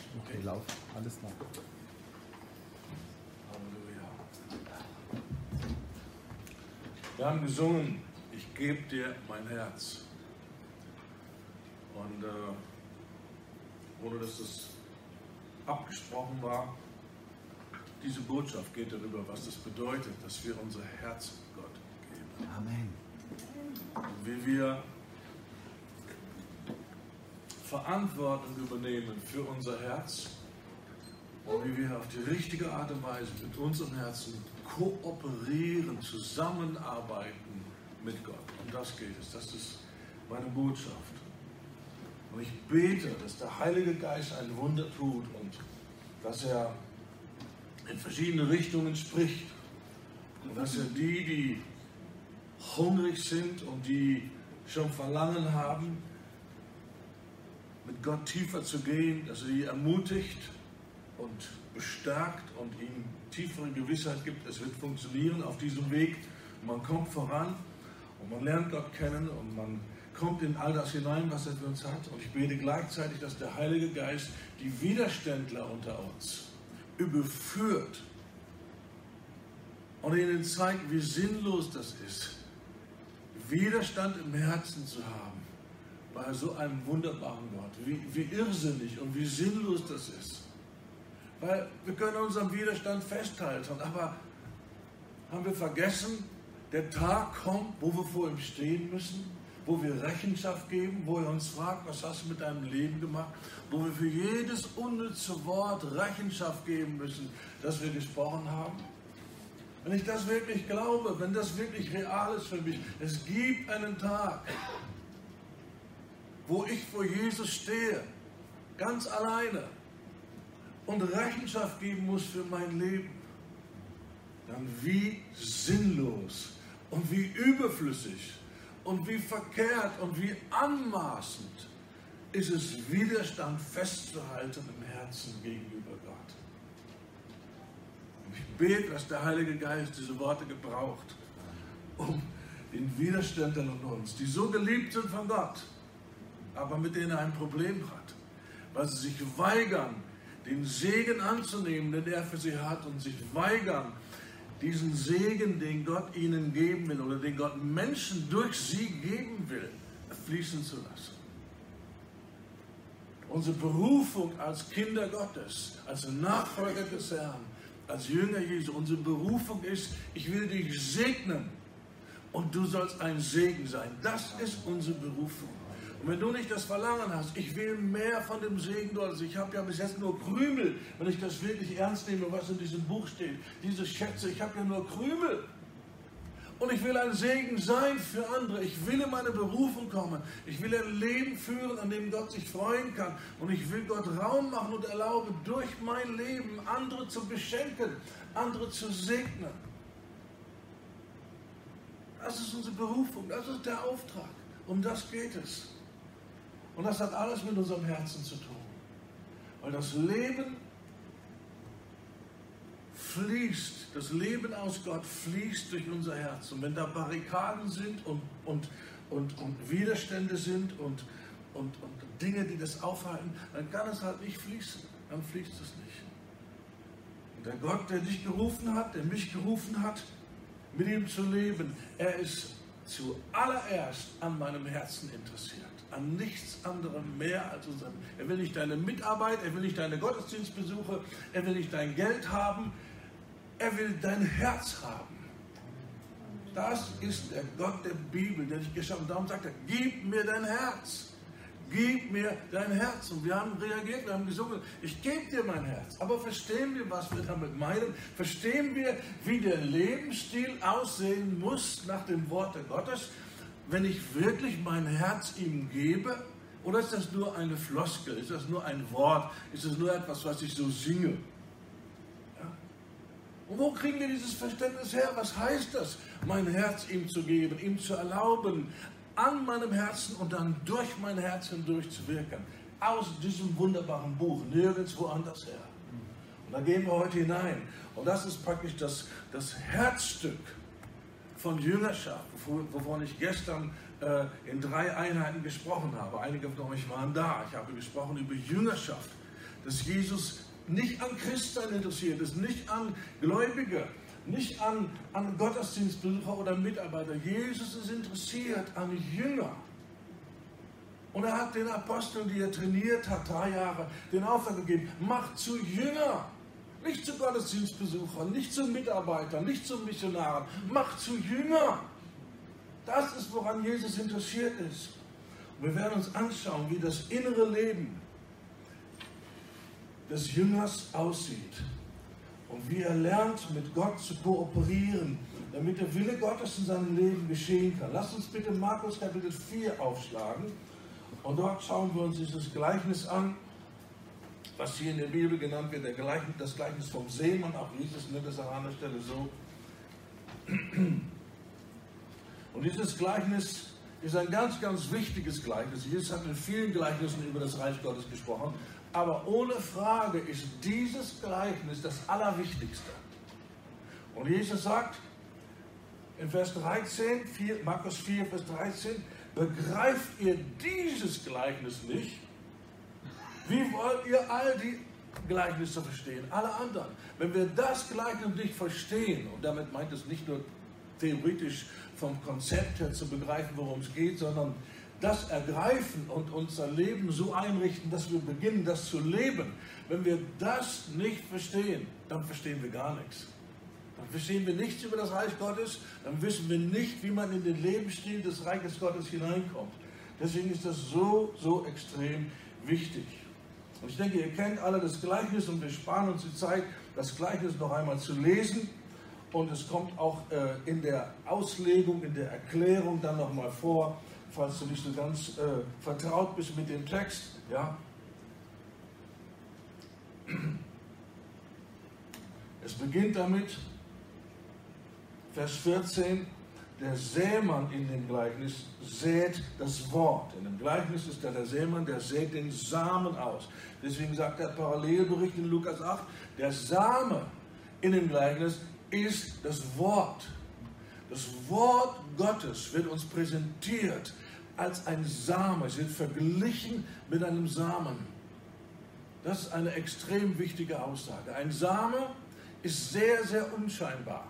Okay, lauf. Alles klar. Halleluja. Wir haben gesungen, ich gebe dir mein Herz. Und ohne dass es abgesprochen war, diese Botschaft geht darüber, was das bedeutet, dass wir unser Herz Gott geben. Amen. Und wie wir Verantwortung übernehmen für unser Herz und wie wir auf die richtige Art und Weise mit unserem Herzen kooperieren, zusammenarbeiten mit Gott. Um das geht es. Das ist meine Botschaft. Und ich bete, dass der Heilige Geist ein Wunder tut und dass er in verschiedene Richtungen spricht. Und dass er die hungrig sind und die schon Verlangen haben, mit Gott tiefer zu gehen, dass er sie ermutigt und bestärkt und ihnen tiefere Gewissheit gibt, es wird funktionieren auf diesem Weg. Und man kommt voran und man lernt Gott kennen und man kommt in all das hinein, was er für uns hat. Und ich bete gleichzeitig, dass der Heilige Geist die Widerständler unter uns überführt und ihnen zeigt, wie sinnlos das ist, Widerstand im Herzen zu haben bei so einem wunderbaren Gott. Wie irrsinnig und wie sinnlos das ist. Weil wir können unseren Widerstand festhalten, aber haben wir vergessen, der Tag kommt, wo wir vor ihm stehen müssen, wo wir Rechenschaft geben, wo er uns fragt, was hast du mit deinem Leben gemacht, wo wir für jedes unnütze Wort Rechenschaft geben müssen, das wir gesprochen haben. Wenn ich das wirklich glaube, wenn das wirklich real ist für mich, es gibt einen Tag, wo ich vor Jesus stehe, ganz alleine und Rechenschaft geben muss für mein Leben, dann wie sinnlos und wie überflüssig und wie verkehrt und wie anmaßend ist es, Widerstand festzuhalten im Herzen gegenüber Gott. Und ich bete, dass der Heilige Geist diese Worte gebraucht, um den Widerständlern und uns, die so geliebt sind von Gott, aber mit denen er ein Problem hat, weil sie sich weigern, den Segen anzunehmen, den er für sie hat, und sich weigern, diesen Segen, den Gott ihnen geben will oder den Gott Menschen durch sie geben will, fließen zu lassen. Unsere Berufung als Kinder Gottes, als Nachfolger des Herrn, als Jünger Jesu, unsere Berufung ist, ich will dich segnen und du sollst ein Segen sein. Das ist unsere Berufung. Und wenn du nicht das Verlangen hast, ich will mehr von dem Segen Gottes, ich habe ja bis jetzt nur Krümel, wenn ich das wirklich ernst nehme, was in diesem Buch steht, diese Schätze, ich habe ja nur Krümel. Und ich will ein Segen sein für andere, ich will in meine Berufung kommen, ich will ein Leben führen, an dem Gott sich freuen kann. Und ich will Gott Raum machen und erlauben, durch mein Leben andere zu beschenken, andere zu segnen. Das ist unsere Berufung, das ist der Auftrag, um das geht es. Und das hat alles mit unserem Herzen zu tun. Weil das Leben fließt, das Leben aus Gott fließt durch unser Herz. Und wenn da Barrikaden sind und Widerstände sind und Dinge, die das aufhalten, dann kann es halt nicht fließen. Dann fließt es nicht. Und der Gott, der dich gerufen hat, der mich gerufen hat, mit ihm zu leben, er ist zuallererst an meinem Herzen interessiert. An nichts anderem mehr als unserem. Er will nicht deine Mitarbeit, er will nicht deine Gottesdienstbesuche, er will nicht dein Geld haben, er will dein Herz haben. Das ist der Gott der Bibel, der dich geschaffen hat. Darum sagt er, gib mir dein Herz. Gib mir dein Herz. Und wir haben reagiert, wir haben gesungen, ich gebe dir mein Herz. Aber verstehen wir, was wir damit meinen? Verstehen wir, wie der Lebensstil aussehen muss nach dem Wort Gottes, wenn ich wirklich mein Herz ihm gebe? Oder ist das nur eine Floskel? Ist das nur ein Wort? Ist das nur etwas, was ich so singe? Ja? Und wo kriegen wir dieses Verständnis her? Was heißt das, mein Herz ihm zu geben, ihm zu erlauben, an meinem Herzen und dann durch mein Herz hindurch zu wirken? Aus diesem wunderbaren Buch, nirgendwo anders her. Und da gehen wir heute hinein. Und das ist praktisch das Herzstück von Jüngerschaft, wovon ich gestern in 3 Einheiten gesprochen habe. Einige von euch waren da. Ich habe gesprochen über Jüngerschaft. dass Jesus nicht an Christen interessiert ist, nicht an Gläubige, nicht an Gottesdienstbesucher oder Mitarbeiter. Jesus ist interessiert an Jünger. Und er hat den Aposteln, die er trainiert hat, 3 Jahre, den Auftrag gegeben, macht zu Jünger. Nicht zu Gottesdienstbesuchern, nicht zu Mitarbeitern, nicht zu Missionaren. Macht zu Jünger. Das ist, woran Jesus interessiert ist. Und wir werden uns anschauen, wie das innere Leben des Jüngers aussieht. Und wie er lernt, mit Gott zu kooperieren, damit der Wille Gottes in seinem Leben geschehen kann. Lasst uns bitte Markus Kapitel 4 aufschlagen. Und dort schauen wir uns dieses Gleichnis an, was hier in der Bibel genannt wird, das Gleichnis vom Seemann. Auch Jesus nennt es an einer Stelle so. Und dieses Gleichnis ist ein ganz, ganz wichtiges Gleichnis. Jesus hat in vielen Gleichnissen über das Reich Gottes gesprochen. Aber ohne Frage ist dieses Gleichnis das Allerwichtigste. Und Jesus sagt in Vers 13, Markus 4, Vers 13, begreift ihr dieses Gleichnis nicht? Wie wollt ihr all die Gleichnisse verstehen? Alle anderen. Wenn wir das Gleichnis nicht verstehen, und damit meint es nicht nur theoretisch vom Konzept her zu begreifen, worum es geht, sondern das ergreifen und unser Leben so einrichten, dass wir beginnen, das zu leben. Wenn wir das nicht verstehen, dann verstehen wir gar nichts. Dann verstehen wir nichts über das Reich Gottes, dann wissen wir nicht, wie man in den Lebensstil des Reiches Gottes hineinkommt. Deswegen ist das so, so extrem wichtig. Und ich denke, ihr kennt alle das Gleichnis und wir sparen uns die Zeit, das Gleichnis noch einmal zu lesen. Und es kommt auch in der Auslegung, in der Erklärung dann nochmal vor, falls du nicht so ganz vertraut bist mit dem Text. Ja. Es beginnt damit, Vers 14, der Sämann in dem Gleichnis sät das Wort. In dem Gleichnis ist der Sämann, der sät den Samen aus. Deswegen sagt der Parallelbericht in Lukas 8, der Same in dem Gleichnis ist das Wort. Das Wort Gottes wird uns präsentiert als ein Same. Es wird verglichen mit einem Samen. Das ist eine extrem wichtige Aussage. Ein Same ist sehr, sehr unscheinbar.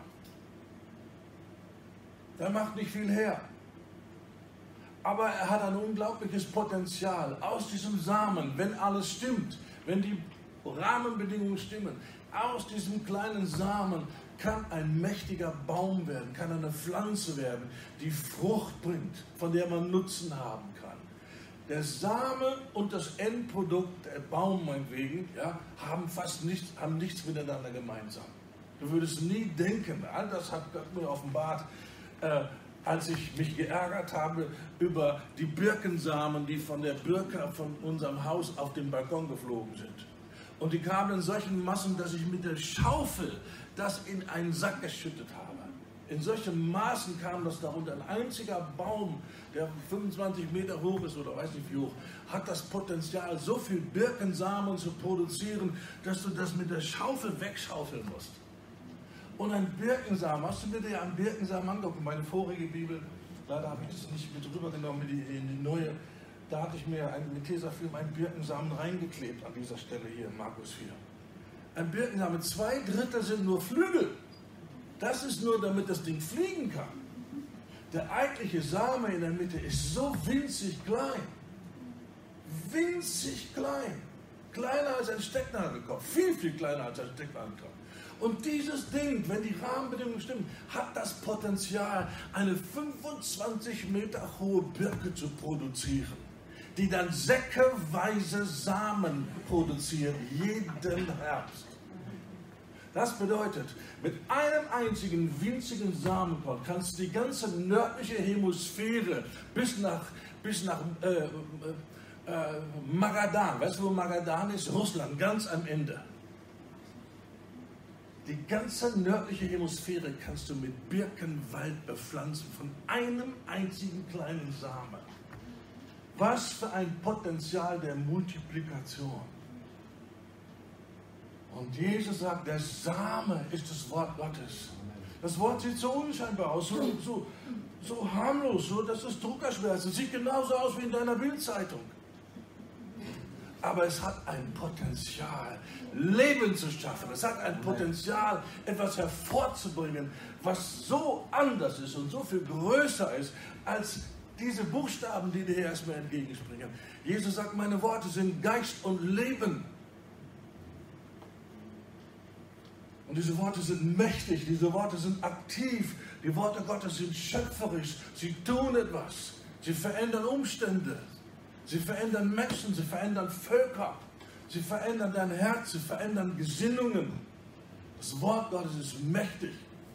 Der macht nicht viel her. Aber er hat ein unglaubliches Potenzial. Aus diesem Samen, wenn alles stimmt, wenn die Rahmenbedingungen stimmen, aus diesem kleinen Samen kann ein mächtiger Baum werden, kann eine Pflanze werden, die Frucht bringt, von der man Nutzen haben kann. Der Same und das Endprodukt, der Baum meinetwegen, ja, haben nichts miteinander gemeinsam. Du würdest nie denken, all das hat Gott mir offenbart, als ich mich geärgert habe über die Birkensamen, die von der Birke von unserem Haus auf den Balkon geflogen sind. Und die kamen in solchen Massen, dass ich mit der Schaufel das in einen Sack geschüttet habe. In solchen Maßen kam das darunter. Ein einziger Baum, der 25 Meter hoch ist oder weiß nicht wie hoch, hat das Potenzial, so viel Birkensamen zu produzieren, dass du das mit der Schaufel wegschaufeln musst. Und ein Birkensamen, hast du mir dir einen Birkensamen angeguckt? Meine vorige Bibel, leider habe ich das nicht mit rübergenommen in die neue. Da hatte ich mir mit Tesafilm einen Birkensamen reingeklebt an dieser Stelle hier in Markus 4. Ein Birkensamen, 2/3 sind nur Flügel. Das ist nur, damit das Ding fliegen kann. Der eigentliche Same in der Mitte ist so winzig klein. Winzig klein. Kleiner als ein Stecknadelkopf. Viel, viel kleiner als ein Stecknadelkopf. Und dieses Ding, wenn die Rahmenbedingungen stimmen, hat das Potenzial, eine 25 Meter hohe Birke zu produzieren, die dann säckeweise Samen produziert, jeden Herbst. Das bedeutet, mit einem einzigen winzigen Samenkorn kannst du die ganze nördliche Hemisphäre bis nach Magadan, weißt du, wo Magadan ist? Russland, ganz am Ende. Die ganze nördliche Hemisphäre kannst du mit Birkenwald bepflanzen, von einem einzigen kleinen Samen. Was für ein Potenzial der Multiplikation. Und Jesus sagt, der Same ist das Wort Gottes. Das Wort sieht so unscheinbar aus, so harmlos, so dass es druckerschwer ist. Es sieht genauso aus wie in deiner Bildzeitung. Aber es hat ein Potenzial, Leben zu schaffen. Es hat ein Potenzial, etwas hervorzubringen, was so anders ist und so viel größer ist, als diese Buchstaben, die dir erstmal entgegenspringen. Jesus sagt, meine Worte sind Geist und Leben. Und diese Worte sind mächtig, diese Worte sind aktiv, die Worte Gottes sind schöpferisch, sie tun etwas, sie verändern Umstände, sie verändern Menschen, sie verändern Völker, sie verändern dein Herz, sie verändern Gesinnungen. Das Wort Gottes ist mächtig.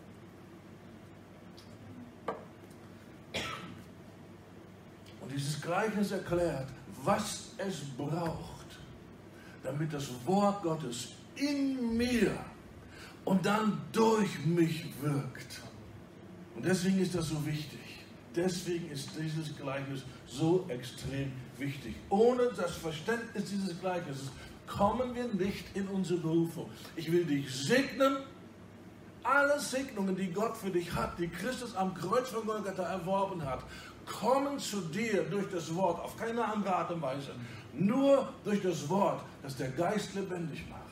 Und dieses Gleichnis erklärt, was es braucht, damit das Wort Gottes in mir und dann durch mich wirkt. Und deswegen ist das so wichtig. Deswegen ist dieses Gleichnis so extrem wichtig. Ohne das Verständnis dieses Gleichnisses kommen wir nicht in unsere Berufung. Ich will dich segnen. Alle Segnungen, die Gott für dich hat, die Christus am Kreuz von Golgatha erworben hat, kommen zu dir durch das Wort, auf keine andere Art und Weise. Nur durch das Wort, das der Geist lebendig macht.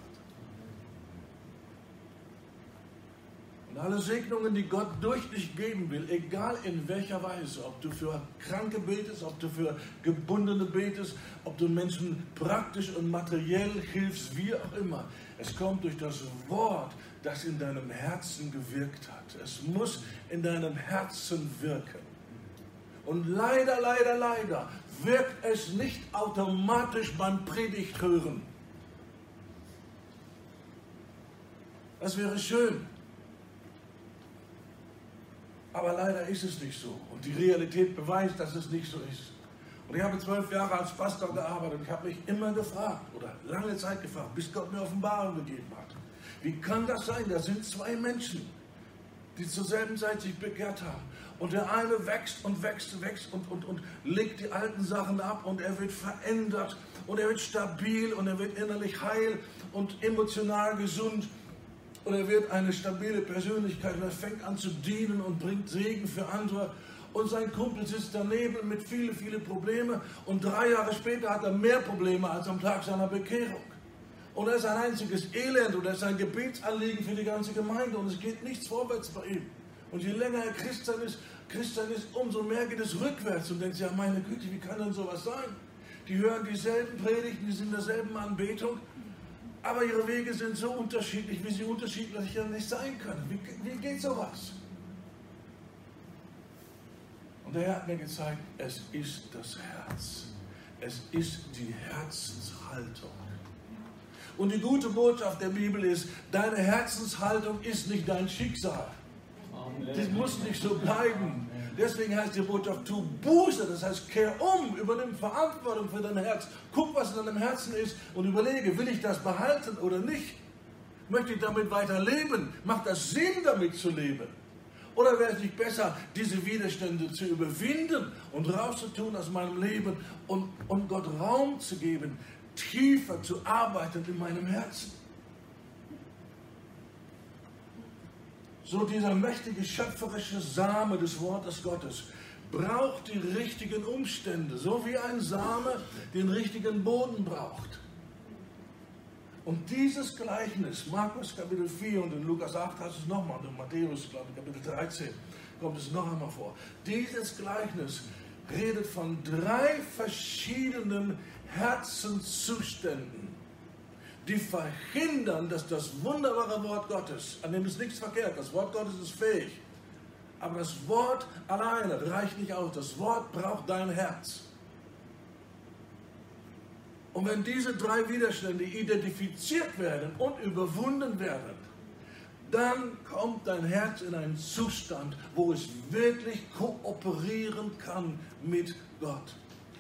Und alle Segnungen, die Gott durch dich geben will, egal in welcher Weise, ob du für Kranke betest, ob du für Gebundene betest, ob du Menschen praktisch und materiell hilfst, wie auch immer. Es kommt durch das Wort, das in deinem Herzen gewirkt hat. Es muss in deinem Herzen wirken. Und leider wirkt es nicht automatisch beim Predigthören. Das wäre schön. Aber leider ist es nicht so. Und die Realität beweist, dass es nicht so ist. Und ich habe 12 Jahre als Pastor gearbeitet und ich habe mich immer gefragt, oder lange Zeit gefragt, bis Gott mir Offenbarung gegeben hat. Wie kann das sein? Da sind zwei Menschen, die zur selben Zeit sich bekehrt haben. Und der eine wächst und legt die alten Sachen ab und er wird verändert und er wird stabil und er wird innerlich heil und emotional gesund. Und er wird eine stabile Persönlichkeit und er fängt an zu dienen und bringt Segen für andere. Und sein Kumpel sitzt daneben mit viele Probleme und 3 Jahre später hat er mehr Probleme als am Tag seiner Bekehrung. Und er ist ein einziges Elend und er ist ein Gebetsanliegen für die ganze Gemeinde und es geht nichts vorwärts bei ihm. Und je länger er Christian ist, umso mehr geht es rückwärts und denkt sich, ja meine Güte, wie kann denn sowas sein? Die hören dieselben Predigten, die sind in derselben Anbetung. Aber ihre Wege sind so unterschiedlich, wie sie unterschiedlicher nicht sein können. Wie geht sowas? Und der Herr hat mir gezeigt, es ist das Herz. Es ist die Herzenshaltung. Und die gute Botschaft der Bibel ist, deine Herzenshaltung ist nicht dein Schicksal. Das muss nicht so bleiben. Deswegen heißt die Botschaft, tu Buße, das heißt, kehr um, übernimm Verantwortung für dein Herz. Guck, was in deinem Herzen ist und überlege, will ich das behalten oder nicht? Möchte ich damit weiter leben? Macht das Sinn, damit zu leben? Oder wäre es nicht besser, diese Widerstände zu überwinden und rauszutun aus meinem Leben und Gott Raum zu geben, tiefer zu arbeiten in meinem Herzen? So dieser mächtige, schöpferische Same des Wortes Gottes braucht die richtigen Umstände, so wie ein Same den richtigen Boden braucht. Und dieses Gleichnis, Markus Kapitel 4 und in Lukas 8 heißt es nochmal, und in Matthäus, glaube ich, Kapitel 13 kommt es noch einmal vor. Dieses Gleichnis redet von 3 verschiedenen Herzenszuständen, die verhindern, dass das wunderbare Wort Gottes, an dem ist nichts verkehrt, das Wort Gottes ist fähig, aber das Wort alleine reicht nicht aus, das Wort braucht dein Herz. Und wenn diese 3 Widerstände identifiziert werden und überwunden werden, dann kommt dein Herz in einen Zustand, wo es wirklich kooperieren kann mit Gott.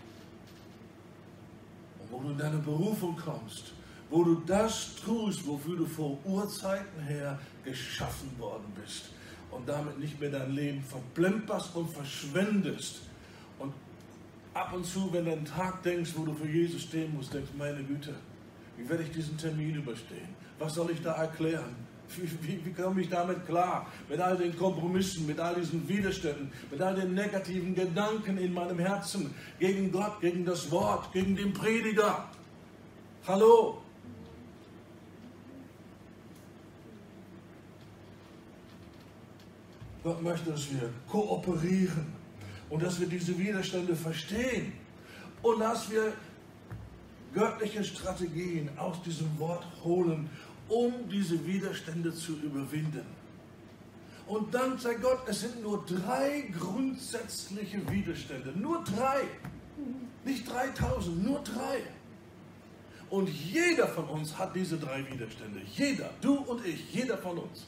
Und wo du in deine Berufung kommst, wo du das tust, wofür du vor Urzeiten her geschaffen worden bist und damit nicht mehr dein Leben verplemperst und verschwendest. Und ab und zu, wenn du einen Tag denkst, wo du für Jesus stehen musst, denkst, meine Güte, wie werde ich diesen Termin überstehen? Was soll ich da erklären? Wie komme ich damit klar? Mit all den Kompromissen, mit all diesen Widerständen, mit all den negativen Gedanken in meinem Herzen gegen Gott, gegen das Wort, gegen den Prediger. Hallo? Gott möchte, dass wir kooperieren und dass wir diese Widerstände verstehen und dass wir göttliche Strategien aus diesem Wort holen, um diese Widerstände zu überwinden. Und dann sagt Gott, es sind nur 3 grundsätzliche Widerstände. Nur 3. Nicht 3000, nur 3. Und jeder von uns hat diese 3 Widerstände. Jeder, du und ich, jeder von uns.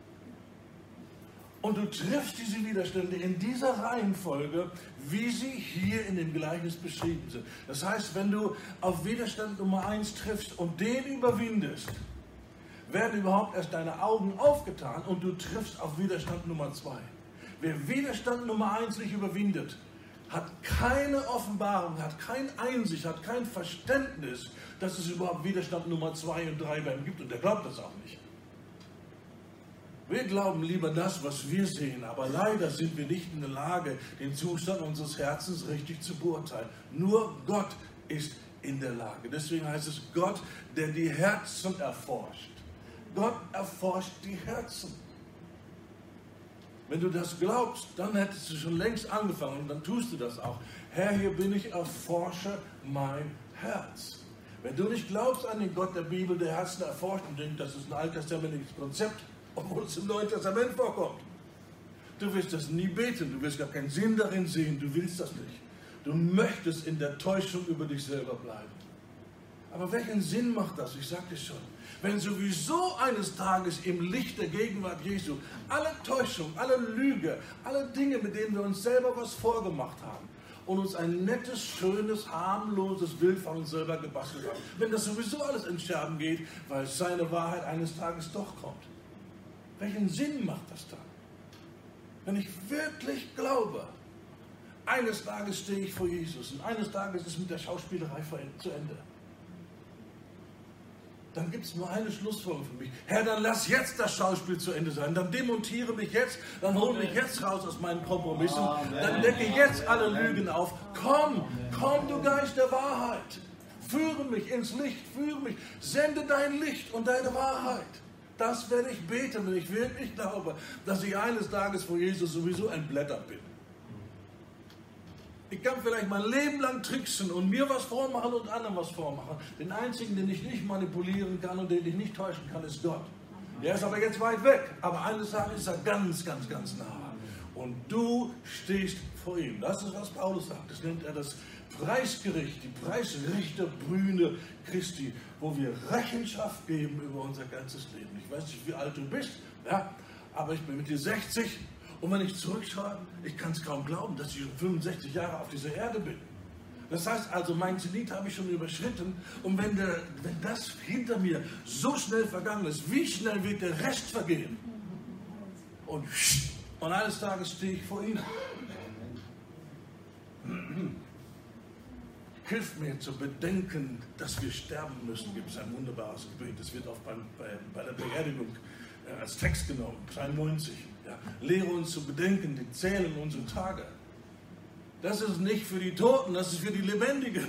Und du triffst diese Widerstände in dieser Reihenfolge, wie sie hier in dem Gleichnis beschrieben sind. Das heißt, wenn du auf Widerstand Nummer 1 triffst und den überwindest, werden überhaupt erst deine Augen aufgetan und du triffst auf Widerstand Nummer 2. Wer Widerstand Nummer 1 nicht überwindet, hat keine Offenbarung, hat keine Einsicht, hat kein Verständnis, dass es überhaupt Widerstand Nummer 2 und 3 bei ihm gibt. Und der glaubt das auch nicht. Wir glauben lieber das, was wir sehen, aber leider sind wir nicht in der Lage, den Zustand unseres Herzens richtig zu beurteilen. Nur Gott ist in der Lage. Deswegen heißt es Gott, der die Herzen erforscht. Gott erforscht die Herzen. Wenn du das glaubst, dann hättest du schon längst angefangen und dann tust du das auch. Herr, hier bin ich, erforsche mein Herz. Wenn du nicht glaubst an den Gott der Bibel, der Herzen erforscht und denkst, das ist ein alttestamentliches Konzept, obwohl es im Neuen Testament vorkommt. Du wirst das nie beten, du wirst gar keinen Sinn darin sehen, du willst das nicht. Du möchtest in der Täuschung über dich selber bleiben. Aber welchen Sinn macht das? Ich sagte es schon. Wenn sowieso eines Tages im Licht der Gegenwart Jesu alle Täuschung, alle Lüge, alle Dinge, mit denen wir uns selber was vorgemacht haben und uns ein nettes, schönes, harmloses Bild von uns selber gebastelt haben, wenn das sowieso alles in Scherben geht, weil seine Wahrheit eines Tages doch kommt. Welchen Sinn macht das dann? Wenn ich wirklich glaube, eines Tages stehe ich vor Jesus und eines Tages ist mit der Schauspielerei zu Ende. Dann gibt es nur eine Schlussfolgerung für mich. Herr, dann lass jetzt das Schauspiel zu Ende sein. Dann demontiere mich jetzt, dann hol mich jetzt raus aus meinen Kompromissen. Dann decke jetzt alle Lügen auf. Komm, komm, du Geist der Wahrheit. Führe mich ins Licht, führe mich. Sende dein Licht und deine Wahrheit. Das werde ich beten, wenn ich wirklich glaube, dass ich eines Tages vor Jesus sowieso ein Blätter bin. Ich kann vielleicht mein Leben lang tricksen und mir was vormachen und anderen was vormachen. Den einzigen, den ich nicht manipulieren kann und den ich nicht täuschen kann, ist Gott. Der ist aber jetzt weit weg. Aber eines Tages ist er ganz, ganz, ganz nah. Und du stehst vor ihm. Das ist, was Paulus sagt. Das nennt er das Preisgericht, die Preisrichterbrüne Christi, wo wir Rechenschaft geben über unser ganzes Leben. Ich weiß nicht, wie alt du bist, ja, aber ich bin mit dir 60 und wenn ich zurückschaue, ich kann es kaum glauben, dass ich schon 65 Jahre auf dieser Erde bin. Das heißt also, mein Zenit habe ich schon überschritten und wenn das hinter mir so schnell vergangen ist, wie schnell wird der Rest vergehen? Und eines Tages stehe ich vor Ihnen. Hilf mir zu bedenken, dass wir sterben müssen. Gibt es ein wunderbares Gebet. Das wird auch bei der Beerdigung als Text genommen. Psalm 90. Ja. Lehre uns zu bedenken, die zählen unsere Tage. Das ist nicht für die Toten, das ist für die Lebendigen.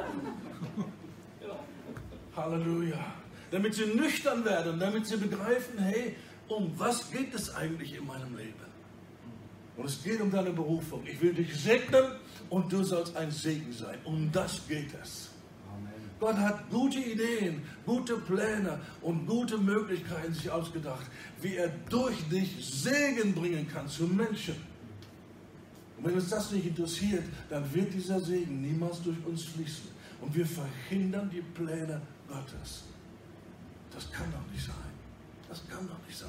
Halleluja. Damit sie nüchtern werden, damit sie begreifen, hey, um was geht es eigentlich in meinem Leben? Und es geht um deine Berufung. Ich will dich segnen und du sollst ein Segen sein. Um das geht es. Amen. Gott hat gute Ideen, gute Pläne und gute Möglichkeiten sich ausgedacht, wie er durch dich Segen bringen kann zu Menschen. Und wenn uns das nicht interessiert, dann wird dieser Segen niemals durch uns fließen. Und wir verhindern die Pläne Gottes. Das kann doch nicht sein. Das kann doch nicht sein.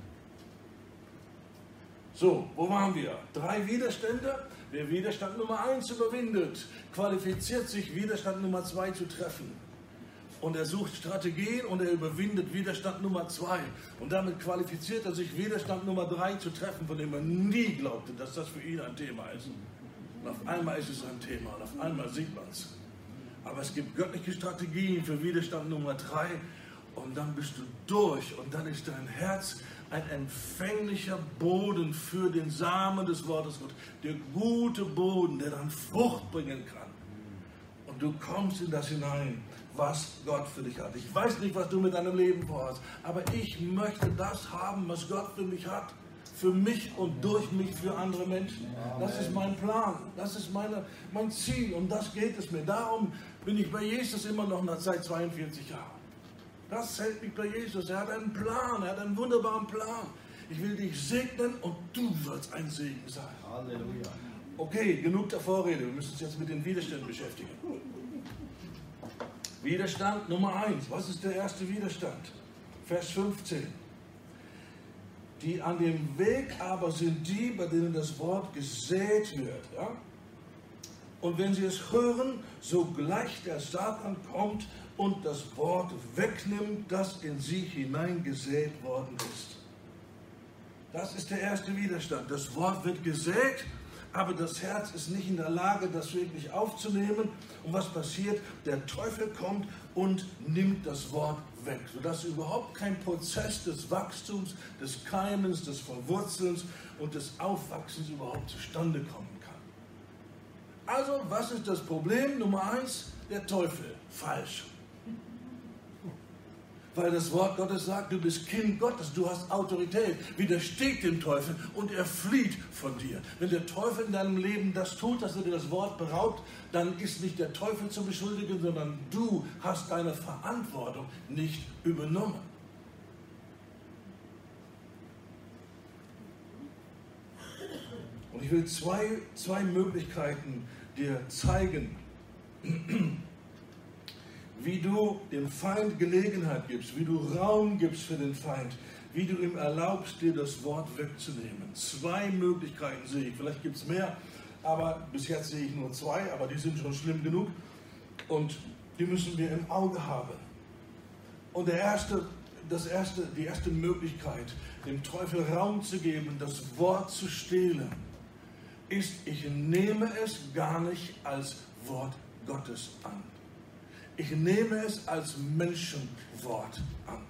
So, wo waren wir? 3 Widerstände. Wer Widerstand Nummer 1 überwindet, qualifiziert sich, Widerstand Nummer 2 zu treffen. Und er sucht Strategien und er überwindet Widerstand Nummer 2. Und damit qualifiziert er sich, Widerstand Nummer 3 zu treffen, von dem er nie glaubte, dass das für ihn ein Thema ist. Und auf einmal ist es ein Thema und auf einmal sieht man es. Aber es gibt göttliche Strategien für Widerstand Nummer 3 und dann bist du durch und dann ist dein Herz ein empfänglicher Boden für den Samen des Wortes Gottes. Der gute Boden, der dann Frucht bringen kann. Und du kommst in das hinein, was Gott für dich hat. Ich weiß nicht, was du mit deinem Leben vorhast, aber ich möchte das haben, was Gott für mich hat. Für mich und durch mich für andere Menschen. Das ist mein Plan, das ist mein Ziel, um das geht es mir. Darum bin ich bei Jesus immer noch seit 42 Jahren. Das hält mich bei Jesus. Er hat einen Plan, er hat einen wunderbaren Plan. Ich will dich segnen und du sollst ein Segen sein. Halleluja. Okay, genug der Vorrede. Wir müssen uns jetzt mit den Widerständen beschäftigen. Widerstand Nummer 1. Was ist der erste Widerstand? Vers 15. Die an dem Weg aber sind die, bei denen das Wort gesät wird. Ja? Und wenn sie es hören, sogleich der Satan kommt und das Wort wegnimmt, das in sie hineingesät worden ist. Das ist der erste Widerstand. Das Wort wird gesät, aber das Herz ist nicht in der Lage, das wirklich aufzunehmen. Und was passiert? Der Teufel kommt und nimmt das Wort weg, sodass überhaupt kein Prozess des Wachstums, des Keimens, des Verwurzelns und des Aufwachsens überhaupt zustande kommen kann. Also, was ist das Problem? Nummer 1, der Teufel. Falsch. Weil das Wort Gottes sagt, du bist Kind Gottes, du hast Autorität. Widersteht dem Teufel und er flieht von dir. Wenn der Teufel in deinem Leben das tut, dass er dir das Wort beraubt, dann ist nicht der Teufel zu beschuldigen, sondern du hast deine Verantwortung nicht übernommen. Und ich will zwei Möglichkeiten dir zeigen, wie du dem Feind Gelegenheit gibst, wie du Raum gibst für den Feind, wie du ihm erlaubst, dir das Wort wegzunehmen. 2 Möglichkeiten sehe ich, vielleicht gibt es mehr, aber bis jetzt sehe ich nur 2, aber die sind schon schlimm genug und die müssen wir im Auge haben. Und die erste Möglichkeit, dem Teufel Raum zu geben, das Wort zu stehlen, ist, ich nehme es gar nicht als Wort Gottes an. Ich nehme es als Menschenwort an.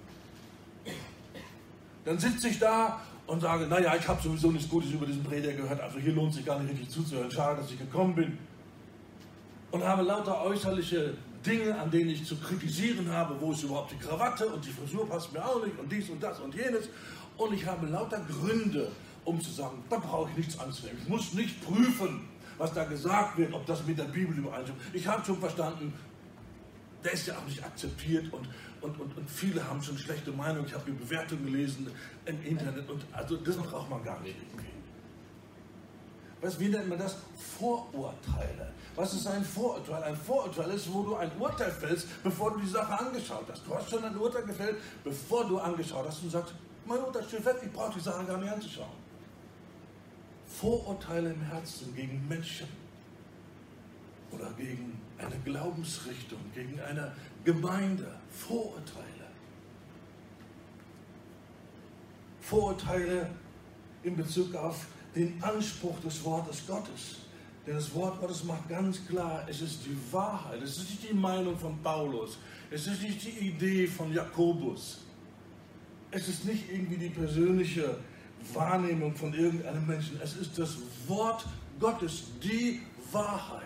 Dann sitze ich da und sage, naja, ich habe sowieso nichts Gutes über diesen Prediger gehört, also hier lohnt sich gar nicht richtig zuzuhören, schade, dass ich gekommen bin. Und habe lauter äußerliche Dinge, an denen ich zu kritisieren habe, wo ist überhaupt die Krawatte und die Frisur passt mir auch nicht und dies und das und jenes. Und ich habe lauter Gründe, um zu sagen, da brauche ich nichts anzunehmen. Ich muss nicht prüfen, was da gesagt wird, ob das mit der Bibel übereinstimmt. Ich habe schon verstanden, der ist ja auch nicht akzeptiert und viele haben schon schlechte Meinungen. Ich habe die Bewertungen gelesen im Internet und also das braucht man gar nicht irgendwie. Wie nennt man das? Vorurteile. Was ist ein Vorurteil? Ein Vorurteil ist, wo du ein Urteil fällst, bevor du die Sache angeschaut hast. Du hast schon ein Urteil gefällt, bevor du angeschaut hast und sagst, mein Urteil steht fest, ich brauche die Sache gar nicht anzuschauen. Vorurteile im Herzen gegen Menschen oder gegen eine Glaubensrichtung, gegen eine Gemeinde. Vorurteile. Vorurteile in Bezug auf den Anspruch des Wortes Gottes. Denn das Wort Gottes macht ganz klar, es ist die Wahrheit. Es ist nicht die Meinung von Paulus. Es ist nicht die Idee von Jakobus. Es ist nicht irgendwie die persönliche Wahrnehmung von irgendeinem Menschen. Es ist das Wort Gottes, die Wahrheit.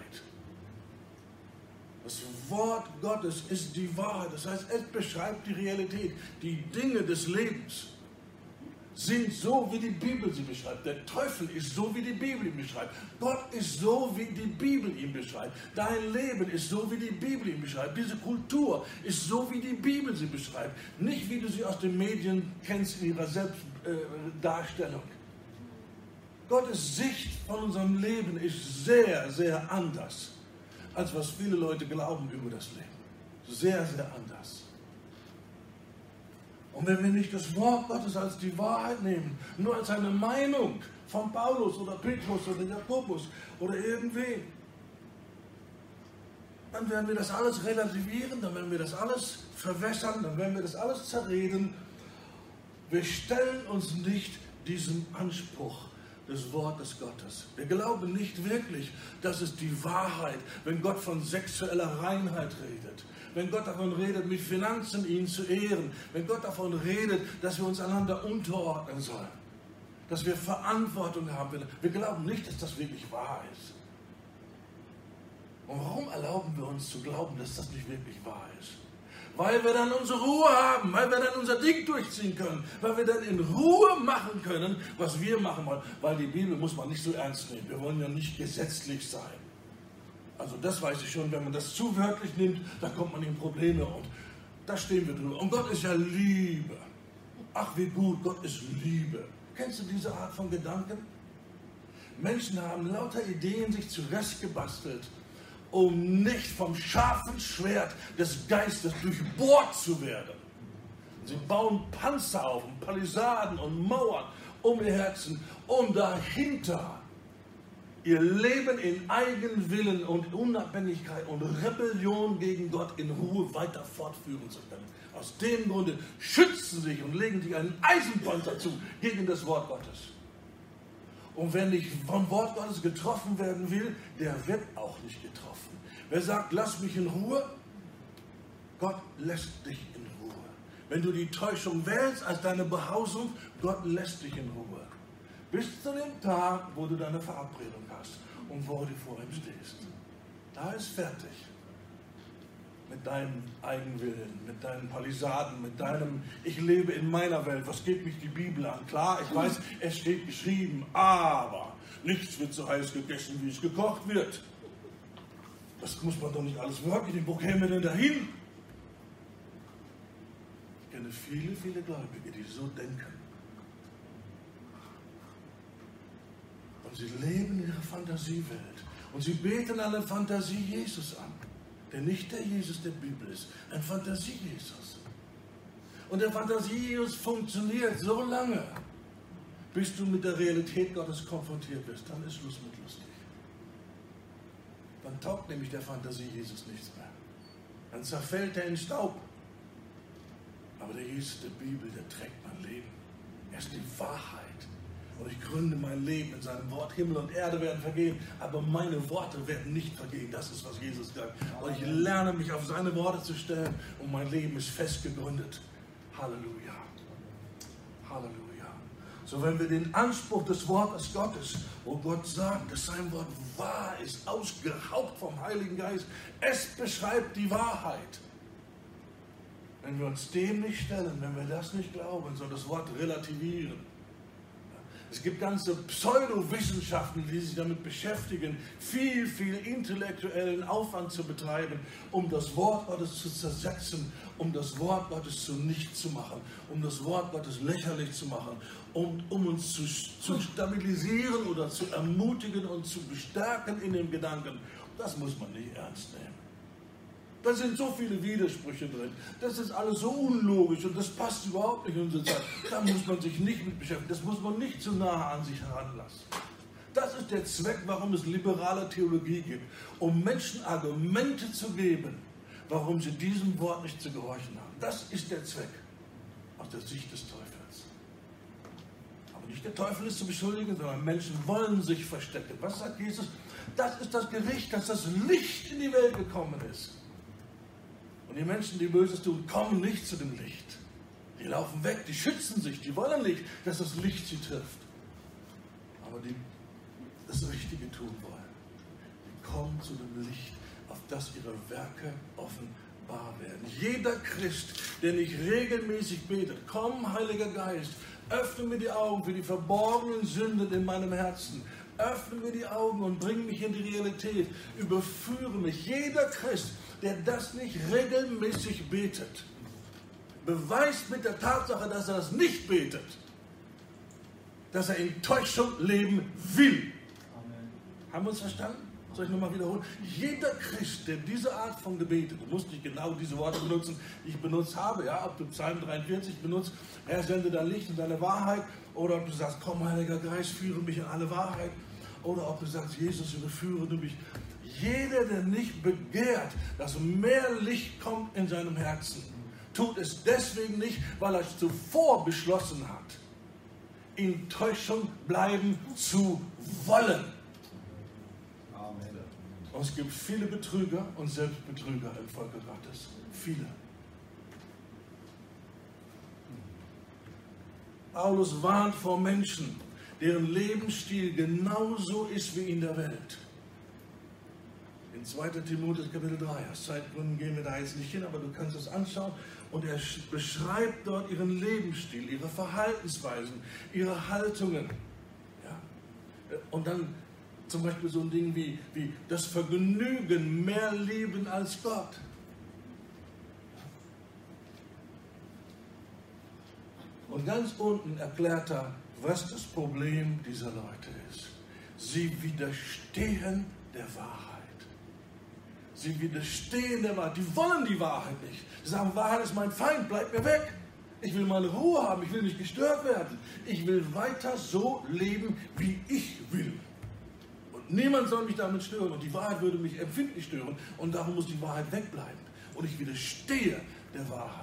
Das Wort Gottes ist die Wahrheit. Das heißt, es beschreibt die Realität. Die Dinge des Lebens sind so, wie die Bibel sie beschreibt. Der Teufel ist so, wie die Bibel ihn beschreibt. Gott ist so, wie die Bibel ihn beschreibt. Dein Leben ist so, wie die Bibel ihn beschreibt. Diese Kultur ist so, wie die Bibel sie beschreibt. Nicht, wie du sie aus den Medien kennst in ihrer Selbstdarstellung. Gottes Sicht von unserem Leben ist sehr, sehr anders, als was viele Leute glauben über das Leben. Sehr, sehr anders. Und wenn wir nicht das Wort Gottes als die Wahrheit nehmen, nur als eine Meinung von Paulus oder Petrus oder Jakobus oder irgendwen, dann werden wir das alles relativieren, dann werden wir das alles verwässern, dann werden wir das alles zerreden. Wir stellen uns nicht diesem Anspruch des Wortes Gottes. Wir glauben nicht wirklich, dass es die Wahrheit, wenn Gott von sexueller Reinheit redet, wenn Gott davon redet, mit Finanzen ihn zu ehren, wenn Gott davon redet, dass wir uns einander unterordnen sollen, dass wir Verantwortung haben. Wir glauben nicht, dass das wirklich wahr ist. Und warum erlauben wir uns zu glauben, dass das nicht wirklich wahr ist? Weil wir dann unsere Ruhe haben, weil wir dann unser Ding durchziehen können, weil wir dann in Ruhe machen können, was wir machen wollen. Weil die Bibel muss man nicht so ernst nehmen. Wir wollen ja nicht gesetzlich sein. Also das weiß ich schon, wenn man das zu wörtlich nimmt, dann kommt man in Probleme und da stehen wir drüber. Und Gott ist ja Liebe. Ach wie gut, Gott ist Liebe. Kennst du diese Art von Gedanken? Menschen haben lauter Ideen sich zurechtgebastelt, um nicht vom scharfen Schwert des Geistes durchbohrt zu werden. Sie bauen Panzer auf und Palisaden und Mauern um ihr Herzen, um dahinter ihr Leben in Eigenwillen und Unabhängigkeit und Rebellion gegen Gott in Ruhe weiter fortführen zu können. Aus dem Grunde schützen sich und legen sich einen Eisenpanzer zu gegen das Wort Gottes. Und wenn ich vom Wort Gottes getroffen werden will, der wird auch nicht getroffen. Wer sagt, lass mich in Ruhe, Gott lässt dich in Ruhe. Wenn du die Täuschung wählst als deine Behausung, Gott lässt dich in Ruhe. Bis zu dem Tag, wo du deine Verabredung hast und wo du vor ihm stehst. Da ist fertig. Mit deinem Eigenwillen, mit deinen Palisaden, mit deinem, ich lebe in meiner Welt, was geht mich die Bibel an? Klar, ich weiß, es steht geschrieben, aber nichts wird so heiß gegessen, wie es gekocht wird. Das muss man doch nicht alles wörtlich nehmen. Wo kämen wir denn dahin? Ich kenne viele, viele Gläubige, die so denken. Und sie leben in ihrer Fantasiewelt. Und sie beten eine Fantasie Jesus an. Der nicht der Jesus der Bibel ist, ein Fantasie-Jesus. Und der Fantasie-Jesus funktioniert so lange, bis du mit der Realität Gottes konfrontiert wirst. Dann ist Schluss mit lustig. Dann taugt nämlich der Fantasie-Jesus nichts mehr. Dann zerfällt er in Staub. Aber der Jesus der Bibel, der trägt mein Leben. Er ist die Wahrheit. Und ich gründe mein Leben in seinem Wort. Himmel und Erde werden vergehen, aber meine Worte werden nicht vergehen. Das ist, was Jesus sagt. Und ich lerne mich auf seine Worte zu stellen und mein Leben ist fest gegründet. Halleluja. Halleluja. So, wenn wir den Anspruch des Wortes Gottes, wo Gott sagt, dass sein Wort wahr ist, ausgehaucht vom Heiligen Geist, es beschreibt die Wahrheit. Wenn wir uns dem nicht stellen, wenn wir das nicht glauben, sondern das Wort relativieren. Es gibt ganze Pseudowissenschaften, die sich damit beschäftigen, viel, viel intellektuellen Aufwand zu betreiben, um das Wort Gottes zu zersetzen, um das Wort Gottes zunichte zu machen, um das Wort Gottes lächerlich zu machen, um uns zu stabilisieren oder zu ermutigen und zu bestärken in dem Gedanken. Das muss man nicht ernst nehmen. Da sind so viele Widersprüche drin. Das ist alles so unlogisch und das passt überhaupt nicht in unsere Zeit. Da muss man sich nicht mit beschäftigen. Das muss man nicht zu nahe an sich heranlassen. Das ist der Zweck, warum es liberale Theologie gibt. Um Menschen Argumente zu geben, warum sie diesem Wort nicht zu gehorchen haben. Das ist der Zweck aus der Sicht des Teufels. Aber nicht der Teufel ist zu beschuldigen, sondern Menschen wollen sich verstecken. Was sagt Jesus? Das ist das Gericht, dass das Licht in die Welt gekommen ist. Und die Menschen, die Böses tun, kommen nicht zu dem Licht. Die laufen weg, die schützen sich, die wollen nicht, dass das Licht sie trifft. Aber die das Richtige tun wollen, die kommen zu dem Licht, auf das ihre Werke offenbar werden. Jeder Christ, der nicht regelmäßig betet, komm, Heiliger Geist, öffne mir die Augen für die verborgenen Sünden in meinem Herzen. Öffne mir die Augen und bring mich in die Realität. Überführe mich. Jeder Christ, der das nicht regelmäßig betet, beweist mit der Tatsache, dass er das nicht betet, dass er in Täuschung leben will. Amen. Haben wir uns verstanden? Soll ich nochmal wiederholen? Jeder Christ, der diese Art von Gebete, du musst nicht genau diese Worte benutzen, die ich benutzt habe, ja, ob du Psalm 43 benutzt, Herr, sende dein Licht und deine Wahrheit, oder ob du sagst, komm, Heiliger Geist, führe mich in alle Wahrheit, oder ob du sagst, Jesus, überführe du mich. Jeder, der nicht begehrt, dass mehr Licht kommt in seinem Herzen, tut es deswegen nicht, weil er es zuvor beschlossen hat, in Täuschung bleiben zu wollen. Amen. Und es gibt viele Betrüger und Selbstbetrüger im Volke Gottes. Viele. Paulus warnt vor Menschen, deren Lebensstil genauso ist wie in der Welt. In in 2. Timotheus Kapitel 3. Aus Zeitgründen gehen wir da jetzt nicht hin, aber du kannst es anschauen. Und er beschreibt dort ihren Lebensstil, ihre Verhaltensweisen, ihre Haltungen. Ja. Und dann zum Beispiel so ein Ding wie das Vergnügen mehr lieben als Gott. Und ganz unten erklärt er, was das Problem dieser Leute ist. Sie widerstehen der Wahrheit. Sie widerstehen der Wahrheit. Die wollen die Wahrheit nicht. Sie sagen, Wahrheit ist mein Feind, bleib mir weg. Ich will meine Ruhe haben, ich will nicht gestört werden. Ich will weiter so leben, wie ich will. Und niemand soll mich damit stören. Und die Wahrheit würde mich empfindlich stören. Und darum muss die Wahrheit wegbleiben. Und ich widerstehe der Wahrheit.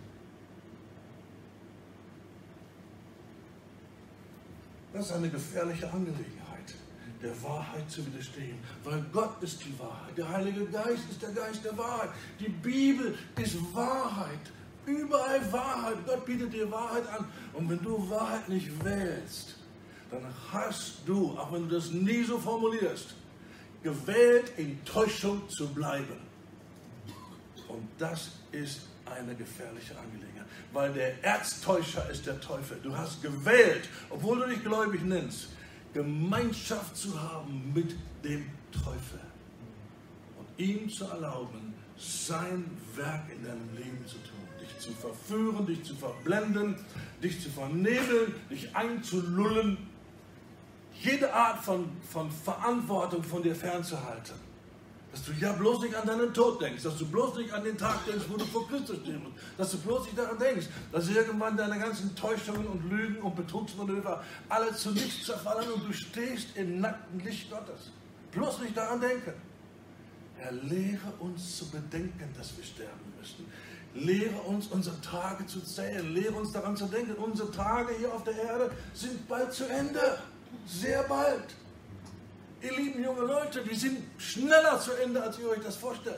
Das ist eine gefährliche Angelegenheit, der Wahrheit zu widerstehen. Weil Gott ist die Wahrheit. Der Heilige Geist ist der Geist der Wahrheit. Die Bibel ist Wahrheit. Überall Wahrheit. Gott bietet dir Wahrheit an. Und wenn du Wahrheit nicht wählst, dann hast du, auch wenn du das nie so formulierst, gewählt, in Täuschung zu bleiben. Und das ist eine gefährliche Angelegenheit. Weil der Erztäuscher ist der Teufel. Du hast gewählt, obwohl du dich gläubig nennst, Gemeinschaft zu haben mit dem Teufel. Und ihm zu erlauben, sein Werk in deinem Leben zu tun. Dich zu verführen, dich zu verblenden, dich zu vernebeln, dich einzulullen. Jede Art von Verantwortung von dir fernzuhalten. Dass du ja bloß nicht an deinen Tod denkst, dass du bloß nicht an den Tag denkst, wo du vor Christus stehen musst, dass du bloß nicht daran denkst, dass irgendwann deine ganzen Täuschungen und Lügen und Betrugsmanöver alle zu nichts zerfallen und du stehst im nackten Licht Gottes. Bloß nicht daran denken. Er lehre uns zu bedenken, dass wir sterben müssen. Lehre uns, unsere Tage zu zählen. Lehre uns daran zu denken, unsere Tage hier auf der Erde sind bald zu Ende. Sehr bald. Ihr lieben junge Leute, die sind schneller zu Ende, als ihr euch das vorstellt.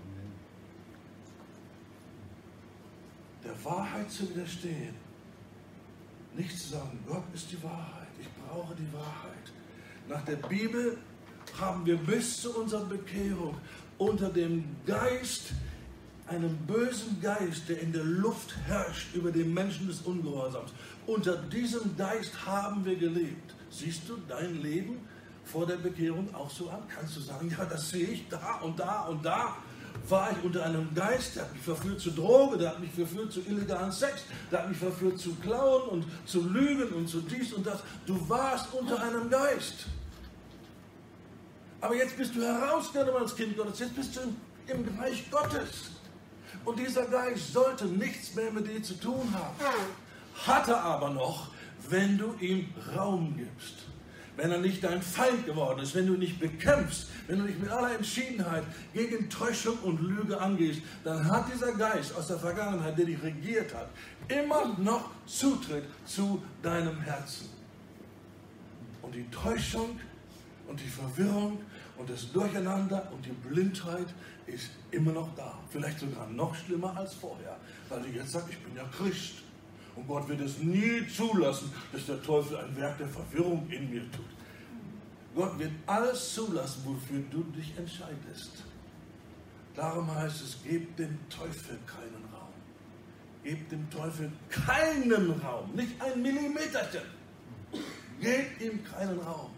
Der Wahrheit zu widerstehen. Nicht zu sagen, Gott ist die Wahrheit, ich brauche die Wahrheit. Nach der Bibel haben wir bis zu unserer Bekehrung unter dem Geist, einem bösen Geist, der in der Luft herrscht über den Menschen des Ungehorsams. Unter diesem Geist haben wir gelebt. Siehst du dein Leben vor der Bekehrung auch so an? Kannst du sagen, ja, das sehe ich, da und da und da war ich unter einem Geist, der hat mich verführt zu Droge, der hat mich verführt zu illegalen Sex, der hat mich verführt zu klauen und zu lügen und zu dies und das. Du warst unter einem Geist. Aber jetzt bist du herausgenommen als Kind Gottes, jetzt bist du im Reich Gottes. Und dieser Geist sollte nichts mehr mit dir zu tun haben. Hat er aber noch, wenn du ihm Raum gibst. Wenn er nicht dein Feind geworden ist, wenn du ihn nicht bekämpfst, wenn du nicht mit aller Entschiedenheit gegen Täuschung und Lüge angehst, dann hat dieser Geist aus der Vergangenheit, der dich regiert hat, immer noch Zutritt zu deinem Herzen. Und die Täuschung und die Verwirrung und das Durcheinander und die Blindheit ist immer noch da. Vielleicht sogar noch schlimmer als vorher, weil du jetzt sagst, ich bin ja Christ. Und Gott wird es nie zulassen, dass der Teufel ein Werk der Verwirrung in mir tut. Gott wird alles zulassen, wofür du dich entscheidest. Darum heißt es, gebt dem Teufel keinen Raum. Gebt dem Teufel keinen Raum, nicht ein Millimeterchen. Gebt ihm keinen Raum.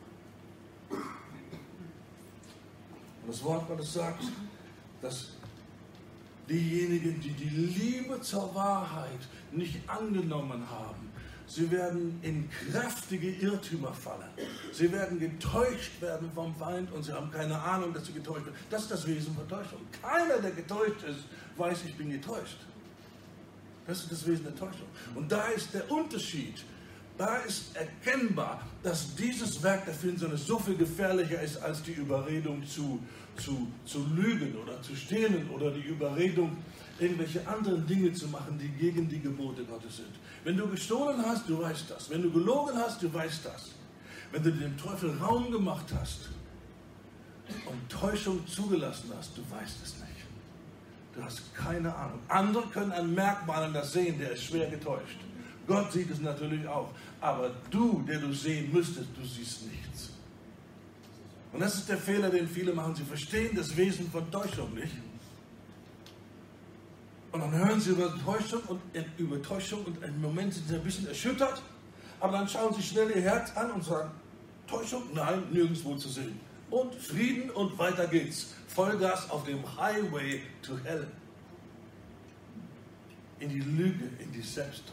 Und das Wort Gottes sagt, dass diejenigen, die die Liebe zur Wahrheit nicht angenommen haben, sie werden in kräftige Irrtümer fallen. Sie werden getäuscht werden vom Feind und sie haben keine Ahnung, dass sie getäuscht werden. Das ist das Wesen von Täuschung. Keiner, der getäuscht ist, weiß, ich bin getäuscht. Das ist das Wesen der Täuschung. Und da ist der Unterschied. Da ist erkennbar, dass dieses Werk der Finsternis so viel gefährlicher ist als die Überredung zu lügen oder zu stehlen oder die Überredung, irgendwelche anderen Dinge zu machen, die gegen die Gebote Gottes sind. Wenn du gestohlen hast, du weißt das. Wenn du gelogen hast, du weißt das. Wenn du dem Teufel Raum gemacht hast und Täuschung zugelassen hast, du weißt es nicht. Du hast keine Ahnung. Andere können an Merkmalen das sehen, der ist schwer getäuscht. Gott sieht es natürlich auch. Aber du, der du sehen müsstest, du siehst nichts. Und das ist der Fehler, den viele machen. Sie verstehen das Wesen von Täuschung nicht. Und dann hören sie über Täuschung und im Moment sind sie ein bisschen erschüttert. Aber dann schauen sie schnell ihr Herz an und sagen, Täuschung? Nein, nirgendwo zu sehen. Und Frieden und weiter geht's. Vollgas auf dem Highway to Hell. In die Lüge, in die Selbsttäuschung.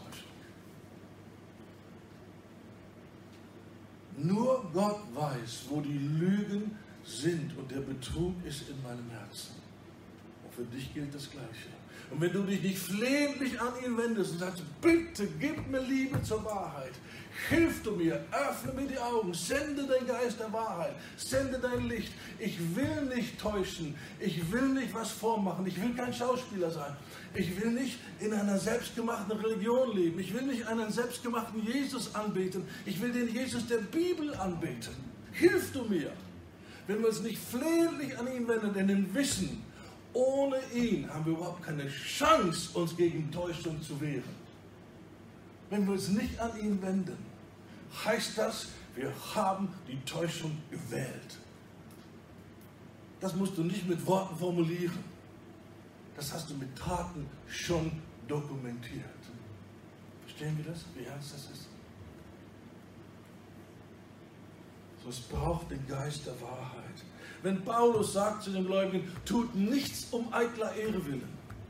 Nur Gott weiß, wo die Lügen sind und der Betrug ist in meinem Herzen. Und für dich gilt das Gleiche. Und wenn du dich nicht flehentlich an ihn wendest und sagst, bitte gib mir Liebe zur Wahrheit, hilf du mir, öffne mir die Augen, sende den Geist der Wahrheit, sende dein Licht. Ich will nicht täuschen, ich will nicht was vormachen, ich will kein Schauspieler sein. Ich will nicht in einer selbstgemachten Religion leben. Ich will nicht einen selbstgemachten Jesus anbeten. Ich will den Jesus der Bibel anbeten. Hilf du mir. Wenn wir uns nicht flehentlich an ihn wenden, in dem Wissen, ohne ihn haben wir überhaupt keine Chance, uns gegen Täuschung zu wehren. Wenn wir uns nicht an ihn wenden, heißt das, wir haben die Täuschung gewählt. Das musst du nicht mit Worten formulieren. Das hast du mit Taten schon dokumentiert. Verstehen wir das, wie ernst das ist? So, es braucht den Geist der Wahrheit. Wenn Paulus sagt zu den Gläubigen, tut nichts um eitler Ehre willen.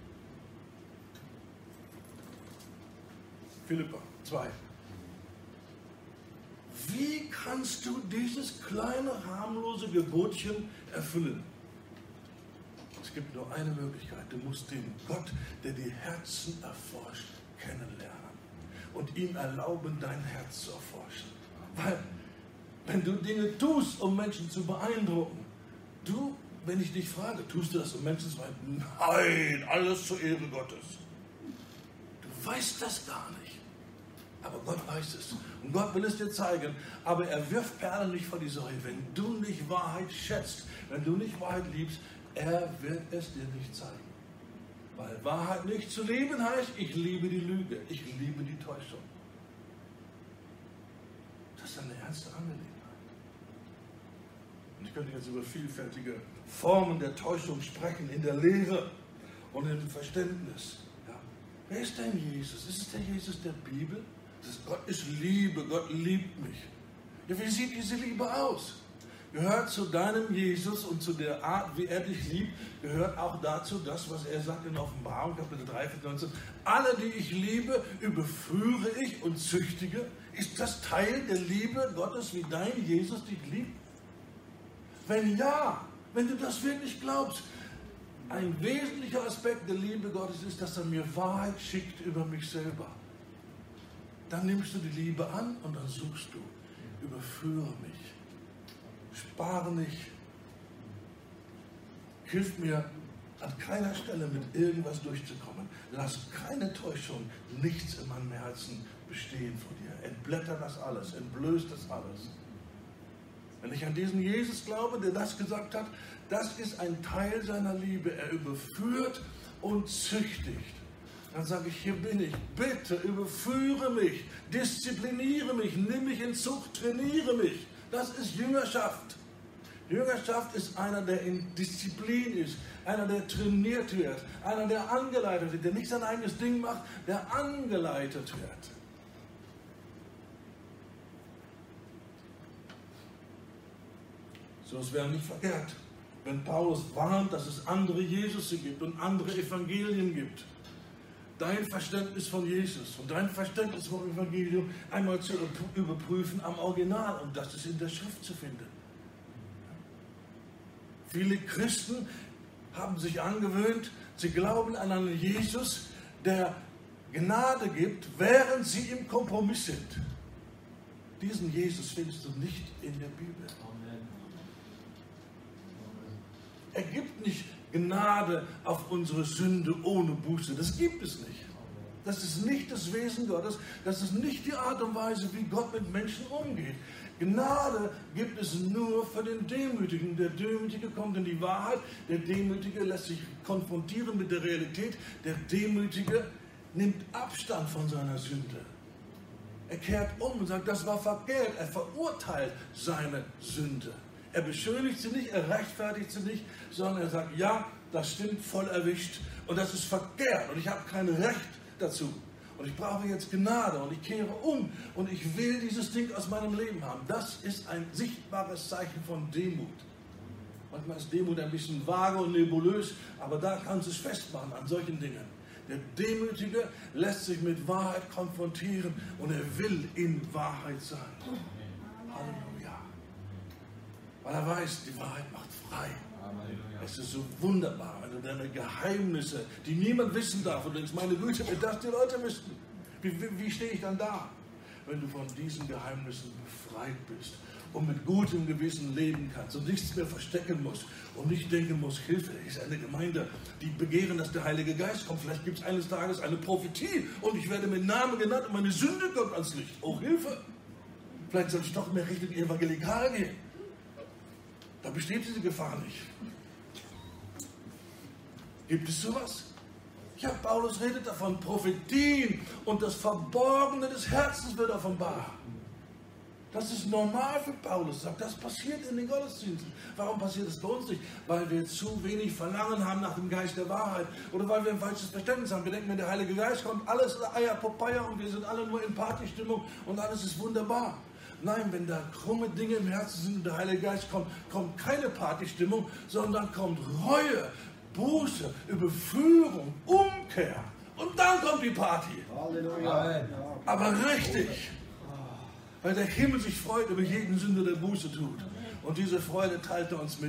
Philipper 2. Wie kannst du dieses kleine, harmlose Gebotchen erfüllen? Es gibt nur eine Möglichkeit. Du musst den Gott, der die Herzen erforscht, kennenlernen und ihm erlauben, dein Herz zu erforschen. Weil, wenn du Dinge tust, um Menschen zu beeindrucken, wenn ich dich frage, tust du das, um Menschen zu beeindrucken? Nein, alles zur Ehre Gottes. Du weißt das gar nicht. Aber Gott weiß es. Und Gott will es dir zeigen. Aber er wirft Perlen nicht vor die Säue. Wenn du nicht Wahrheit schätzt, wenn du nicht Wahrheit liebst, er wird es dir nicht zeigen. Weil Wahrheit nicht zu lieben heißt, ich liebe die Lüge, ich liebe die Täuschung. Das ist eine ernste Angelegenheit. Und ich könnte jetzt über vielfältige Formen der Täuschung sprechen, in der Lehre und im Verständnis. Ja. Wer ist denn Jesus? Ist es der Jesus der Bibel? Gott ist Liebe, Gott liebt mich. Ja, wie sieht diese Liebe aus? Gehört zu deinem Jesus und zu der Art, wie er dich liebt, gehört auch dazu das, was er sagt in Offenbarung, Kapitel 3, Vers 19. Alle, die ich liebe, überführe ich und züchtige. Ist das Teil der Liebe Gottes, wie dein Jesus dich liebt? Wenn ja, wenn du das wirklich glaubst, ein wesentlicher Aspekt der Liebe Gottes ist, dass er mir Wahrheit schickt über mich selber. Dann nimmst du die Liebe an und dann suchst du, überführe mich. Spare nicht. Hilf mir an keiner Stelle mit irgendwas durchzukommen. Lass keine Täuschung, nichts in meinem Herzen bestehen vor dir. Entblätter das alles, entblößt das alles. Wenn ich an diesen Jesus glaube, der das gesagt hat, das ist ein Teil seiner Liebe. Er überführt und züchtigt. Dann sage ich, hier bin ich, bitte überführe mich, diszipliniere mich, nimm mich in Zucht, trainiere mich. Das ist Jüngerschaft. Jüngerschaft ist einer, der in Disziplin ist, einer, der trainiert wird, einer, der angeleitet wird, der nicht sein eigenes Ding macht, der angeleitet wird. So, es wäre nicht verkehrt, wenn Paulus warnt, dass es andere Jesusse gibt und andere Evangelien gibt. Dein Verständnis von Jesus und dein Verständnis vom Evangelium einmal zu überprüfen am Original, und das ist in der Schrift zu finden. Viele Christen haben sich angewöhnt, sie glauben an einen Jesus, der Gnade gibt, während sie im Kompromiss sind. Diesen Jesus findest du nicht in der Bibel. Er gibt nicht Gnade auf unsere Sünde ohne Buße. Das gibt es nicht. Das ist nicht das Wesen Gottes. Das ist nicht die Art und Weise, wie Gott mit Menschen umgeht. Gnade gibt es nur für den Demütigen. Der Demütige kommt in die Wahrheit. Der Demütige lässt sich konfrontieren mit der Realität. Der Demütige nimmt Abstand von seiner Sünde. Er kehrt um und sagt, das war verkehrt. Er verurteilt seine Sünde. Er beschönigt sie nicht, er rechtfertigt sie nicht, sondern er sagt, ja, das stimmt, voll erwischt und das ist verkehrt und ich habe kein Recht dazu. Und ich brauche jetzt Gnade und ich kehre um und ich will dieses Ding aus meinem Leben haben. Das ist ein sichtbares Zeichen von Demut. Manchmal ist Demut ein bisschen vage und nebulös, aber da kannst du es festmachen an solchen Dingen. Der Demütige lässt sich mit Wahrheit konfrontieren und er will in Wahrheit sein. Halleluja. Weil er weiß, die Wahrheit macht frei. Es ist so wunderbar, wenn du deine Geheimnisse, die niemand wissen darf, und denkst, meine Güte, wenn das die Leute wüssten, wie stehe ich dann da? Wenn du von diesen Geheimnissen befreit bist und mit gutem Gewissen leben kannst und nichts mehr verstecken musst und nicht denken musst, Hilfe, ist eine Gemeinde, die begehren, dass der Heilige Geist kommt. Vielleicht gibt es eines Tages eine Prophetie und ich werde mit Namen genannt und meine Sünde kommt ans Licht. Oh, Hilfe! Vielleicht soll ich doch mehr Richtung evangelikal gehen. Da besteht diese Gefahr nicht. Gibt es sowas? Ja, Paulus redet davon, Prophetien und das Verborgene des Herzens wird offenbar. Das ist normal für Paulus, sagt, das passiert in den Gottesdiensten. Warum passiert es bei uns nicht? Weil wir zu wenig Verlangen haben nach dem Geist der Wahrheit oder weil wir ein falsches Verständnis haben. Wir denken, wenn der Heilige Geist kommt, alles ist Eier, Popeye und wir sind alle nur in Partystimmung und alles ist wunderbar. Nein, wenn da krumme Dinge im Herzen sind und der Heilige Geist kommt, kommt keine Partystimmung, sondern kommt Reue, Buße, Überführung, Umkehr. Und dann kommt die Party. Halleluja. Aber richtig. Weil der Himmel sich freut über jeden Sünder, der Buße tut. Und diese Freude teilt er uns mit.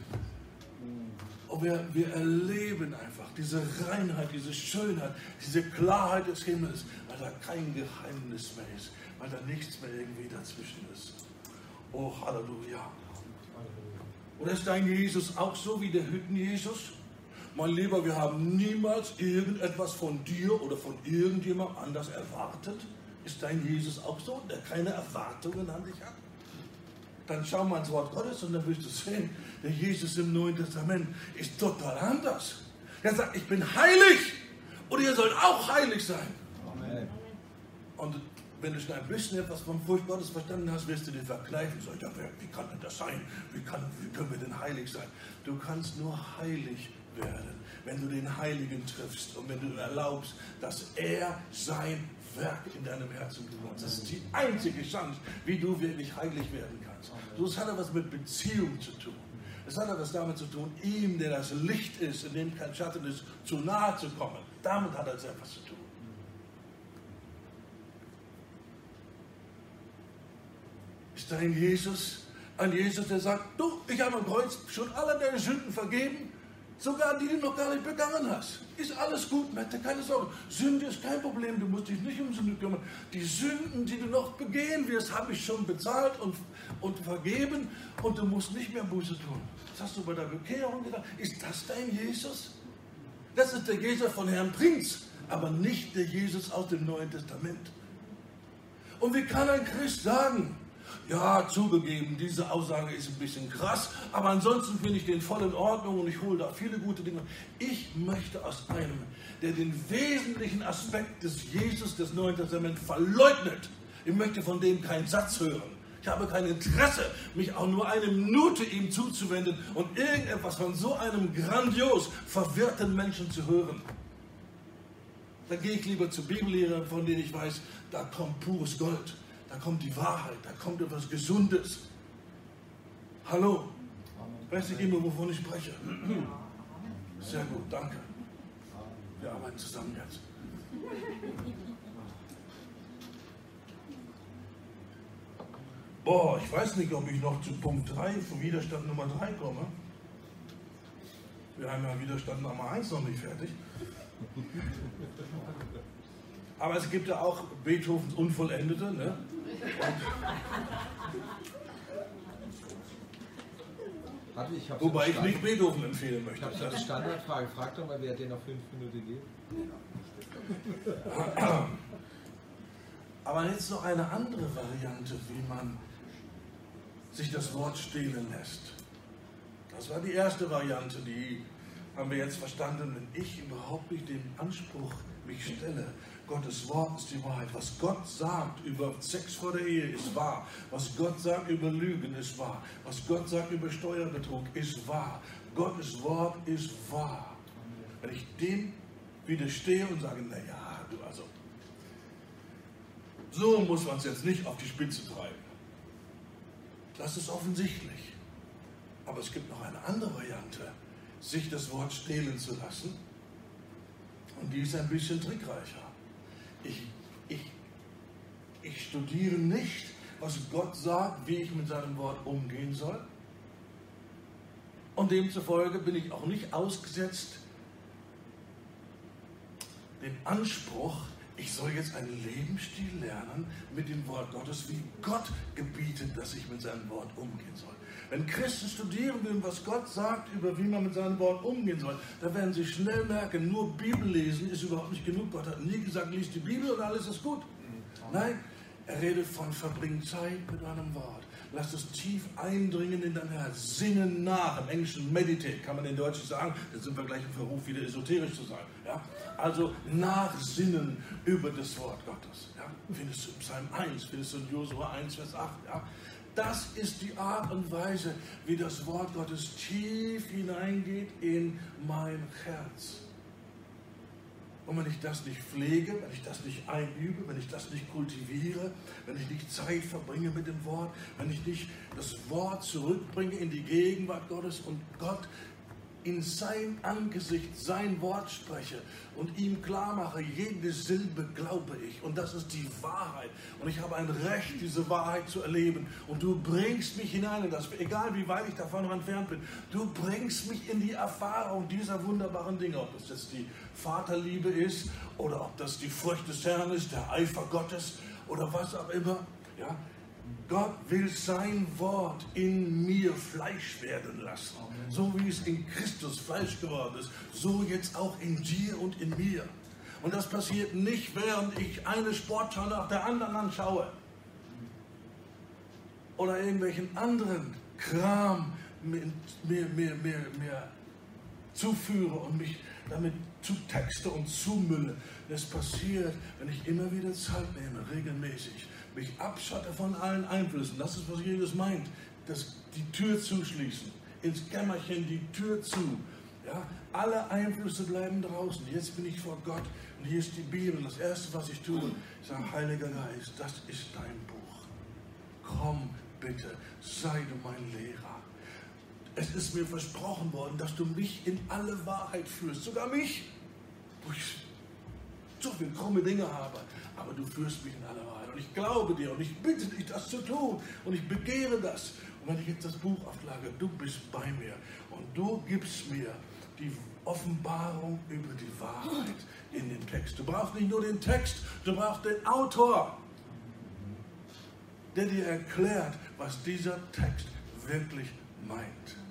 Und wir erleben einfach diese Reinheit, diese Schönheit, diese Klarheit des Himmels, weil da kein Geheimnis mehr ist, weil da nichts mehr irgendwie dazwischen ist. Oh, Halleluja. Oder ist dein Jesus auch so wie der Hütten-Jesus? Mein Lieber, wir haben niemals irgendetwas von dir oder von irgendjemand anders erwartet. Ist dein Jesus auch so, der keine Erwartungen an dich hat? Dann schau mal ins Wort Gottes und dann wirst du sehen, der Jesus im Neuen Testament ist total anders. Er sagt, ich bin heilig und ihr sollt auch heilig sein. Amen. Und wenn du schon ein bisschen etwas vom Furcht Gottes verstanden hast, wirst du dir verkneifen. Sag, ja, wie kann denn das sein? Wie können wir denn heilig sein? Du kannst nur heilig werden, wenn du den Heiligen triffst und wenn du erlaubst, dass er sein Werk in deinem Herzen tut. Das ist die einzige Chance, wie du wirklich heilig werden kannst. Das hat etwas mit Beziehung zu tun. Es hat etwas damit zu tun, ihm, der das Licht ist, in dem kein Schatten ist, zu nahe zu kommen. Damit hat es etwas zu tun. Ist dein Jesus ein Jesus, der sagt, du, ich habe am Kreuz schon alle deine Sünden vergeben, sogar die du noch gar nicht begangen hast. Ist alles gut, mach dir keine Sorgen. Sünde ist kein Problem, du musst dich nicht um Sünde kümmern. Die Sünden, die du noch begehen wirst, habe ich schon bezahlt und vergeben und du musst nicht mehr Buße tun. Das hast du bei der Bekehrung gedacht. Ist das dein Jesus? Das ist der Jesus von Herrn Prinz, aber nicht der Jesus aus dem Neuen Testament. Und wie kann ein Christ sagen, ja, zugegeben, diese Aussage ist ein bisschen krass, aber ansonsten finde ich den voll in Ordnung und ich hole da viele gute Dinge. Ich möchte aus einem, der den wesentlichen Aspekt des Jesus des Neuen Testaments verleugnet, ich möchte von dem keinen Satz hören. Ich habe kein Interesse, mich auch nur eine Minute ihm zuzuwenden und irgendetwas von so einem grandios verwirrten Menschen zu hören. Da gehe ich lieber zu Bibellehrern, von denen ich weiß, da kommt pures Gold. Da kommt die Wahrheit, da kommt etwas Gesundes. Hallo? Weiß ich immer, wovon ich spreche? Sehr gut, danke. Wir arbeiten zusammen jetzt. Boah, ich weiß nicht, ob ich noch zu Punkt 3, vom Widerstand Nummer 3 komme. Wir haben ja Widerstand Nummer 1 noch nicht fertig. Aber es gibt ja auch Beethovens Unvollendete, ne? Wobei ich nicht Beethoven empfehlen möchte. Ich habe eine Standardfrage. Frag doch mal, wer dir noch 5 Minuten gibt. Aber jetzt noch eine andere Variante, wie man sich das Wort stehlen lässt. Das war die erste Variante, die haben wir jetzt verstanden, wenn ich überhaupt nicht den Anspruch mich stelle, Gottes Wort ist die Wahrheit. Was Gott sagt über Sex vor der Ehe ist wahr. Was Gott sagt über Lügen ist wahr. Was Gott sagt über Steuerbetrug ist wahr. Gottes Wort ist wahr. Wenn ich dem widerstehe und sage, naja, du also, so muss man es jetzt nicht auf die Spitze treiben. Das ist offensichtlich. Aber es gibt noch eine andere Variante, sich das Wort stehlen zu lassen. Und die ist ein bisschen trickreicher. Ich studiere nicht, was Gott sagt, wie ich mit seinem Wort umgehen soll. Und demzufolge bin ich auch nicht ausgesetzt dem Anspruch, ich soll jetzt einen Lebensstil lernen mit dem Wort Gottes, wie Gott gebietet, dass ich mit seinem Wort umgehen soll. Wenn Christen studieren will, was Gott sagt, über wie man mit seinem Wort umgehen soll, dann werden sie schnell merken, nur Bibel lesen ist überhaupt nicht genug. Gott hat nie gesagt, lies die Bibel und alles ist gut. Nein, er redet von verbring Zeit mit einem Wort. Lass es tief eindringen in dein Herz. Sinne nach. Im Englischen meditate, kann man in Deutsch sagen. Jetzt sind wir gleich im Verruf, wieder esoterisch zu sein. Ja? Also nachsinnen über das Wort Gottes. Ja? Findest du in Psalm 1, findest du in Josua 1, Vers 8. Ja? Das ist die Art und Weise, wie das Wort Gottes tief hineingeht in mein Herz. Und wenn ich das nicht pflege, wenn ich das nicht einübe, wenn ich das nicht kultiviere, wenn ich nicht Zeit verbringe mit dem Wort, wenn ich nicht das Wort zurückbringe in die Gegenwart Gottes und Gott in sein Angesicht sein Wort spreche und ihm klar mache, jede Silbe glaube ich und das ist die Wahrheit und ich habe ein Recht, diese Wahrheit zu erleben und du bringst mich hinein in das, egal wie weit ich davon entfernt bin, du bringst mich in die Erfahrung dieser wunderbaren Dinge, ob das jetzt die Vaterliebe ist oder ob das die Furcht des Herrn ist, der Eifer Gottes oder was auch immer, ja. Gott will sein Wort in mir Fleisch werden lassen. So wie es in Christus Fleisch geworden ist, so jetzt auch in dir und in mir. Und das passiert nicht, während ich eine Sportschau nach der anderen anschaue. Oder irgendwelchen anderen Kram mir zuführe und mich damit zutexte und zumülle. Das passiert, wenn ich immer wieder Zeit nehme, regelmäßig. Mich abschotte von allen Einflüssen. Das ist, was Jesus meint. Die Tür zuschließen. Ins Kämmerchen die Tür zu. Ja? Alle Einflüsse bleiben draußen. Jetzt bin ich vor Gott und hier ist die Bibel. Das Erste, was ich tue, ich sage, Heiliger Geist, das ist dein Buch. Komm bitte, sei du mein Lehrer. Es ist mir versprochen worden, dass du mich in alle Wahrheit führst. Sogar mich, wo ich so viele krumme Dinge habe. Aber du führst mich in alle Wahrheit. Und ich glaube dir und ich bitte dich, das zu tun. Und ich begehre das. Und wenn ich jetzt das Buch aufschlage, du bist bei mir. Und du gibst mir die Offenbarung über die Wahrheit in den Text. Du brauchst nicht nur den Text, du brauchst den Autor, der dir erklärt, was dieser Text wirklich meint.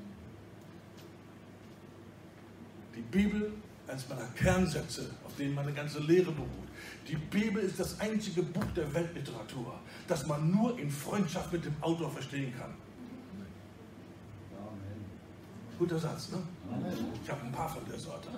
Die Bibel eines meiner Kernsätze, auf denen meine ganze Lehre beruht. Die Bibel ist das einzige Buch der Weltliteratur, das man nur in Freundschaft mit dem Autor verstehen kann. Amen. Guter Satz, ne? Amen. Ich habe ein paar von der Sorte.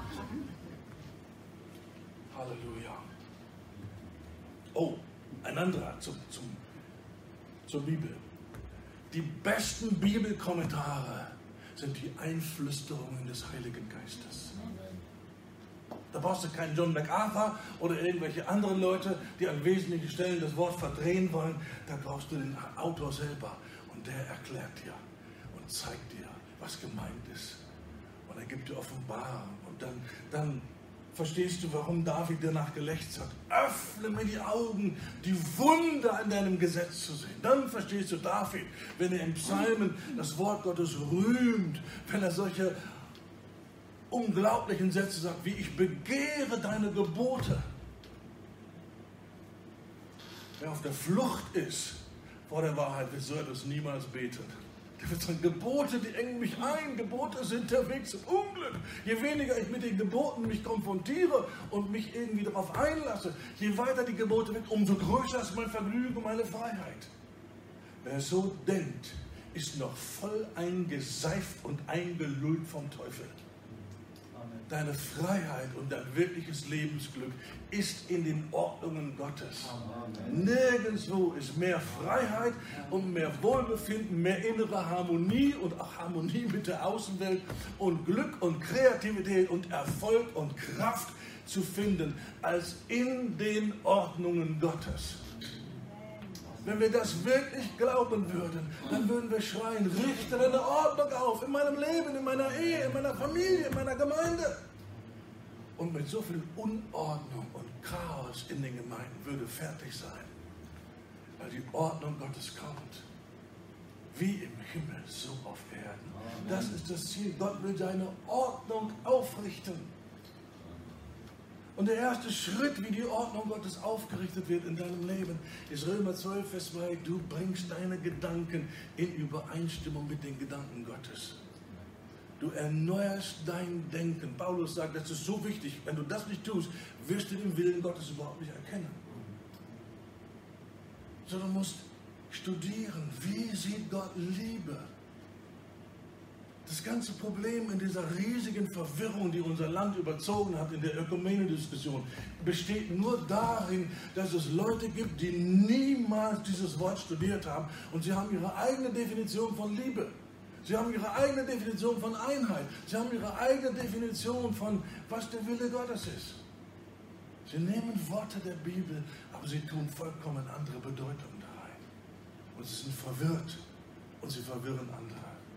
Halleluja. Oh, ein anderer zur Bibel. Die besten Bibelkommentare sind die Einflüsterungen des Heiligen Geistes. Da brauchst du keinen John MacArthur oder irgendwelche anderen Leute, die an wesentlichen Stellen das Wort verdrehen wollen. Da brauchst du den Autor selber. Und der erklärt dir und zeigt dir, was gemeint ist. Und er gibt dir Offenbarung. Und dann verstehst du, warum David danach gelächzt hat. Öffne mir die Augen, die Wunder in deinem Gesetz zu sehen. Dann verstehst du David, wenn er im Psalmen das Wort Gottes rühmt, wenn er solche unglaublichen Sätze sagt, wie ich begehre deine Gebote. Wer auf der Flucht ist vor der Wahrheit, wird so etwas niemals beten. Der wird sagen, Gebote, die engen mich ein. Gebote sind der Weg zum Unglück. Je weniger ich mit den Geboten mich konfrontiere und mich irgendwie darauf einlasse, je weiter die Gebote weg, umso größer ist mein Vergnügen und meine Freiheit. Wer so denkt, ist noch voll eingeseift und eingelullt vom Teufel. Deine Freiheit und dein wirkliches Lebensglück ist in den Ordnungen Gottes. Amen. Nirgendwo ist mehr Freiheit und mehr Wohlbefinden, mehr innere Harmonie und auch Harmonie mit der Außenwelt und Glück und Kreativität und Erfolg und Kraft zu finden, als in den Ordnungen Gottes. Wenn wir das wirklich glauben würden, dann würden wir schreien, richte eine Ordnung auf in meinem Leben, in meiner Ehe, in meiner Familie, in meiner Gemeinde. Und mit so viel Unordnung und Chaos in den Gemeinden würde fertig sein, weil die Ordnung Gottes kommt. Wie im Himmel, so auf Erden. Das ist das Ziel. Gott will seine Ordnung aufrichten. Und der erste Schritt, wie die Ordnung Gottes aufgerichtet wird in deinem Leben, ist Römer 12, Vers 2. Du bringst deine Gedanken in Übereinstimmung mit den Gedanken Gottes. Du erneuerst dein Denken. Paulus sagt, das ist so wichtig. Wenn du das nicht tust, wirst du den Willen Gottes überhaupt nicht erkennen. Sondern musst studieren, wie sieht Gott Liebe? Das ganze Problem in dieser riesigen Verwirrung, die unser Land überzogen hat in der Ökumene-Diskussion, besteht nur darin, dass es Leute gibt, die niemals dieses Wort studiert haben und sie haben ihre eigene Definition von Liebe. Sie haben ihre eigene Definition von Einheit. Sie haben ihre eigene Definition von, was der Wille Gottes ist. Sie nehmen Worte der Bibel, aber sie tun vollkommen andere Bedeutungen da rein. Und sie sind verwirrt und sie verwirren andere.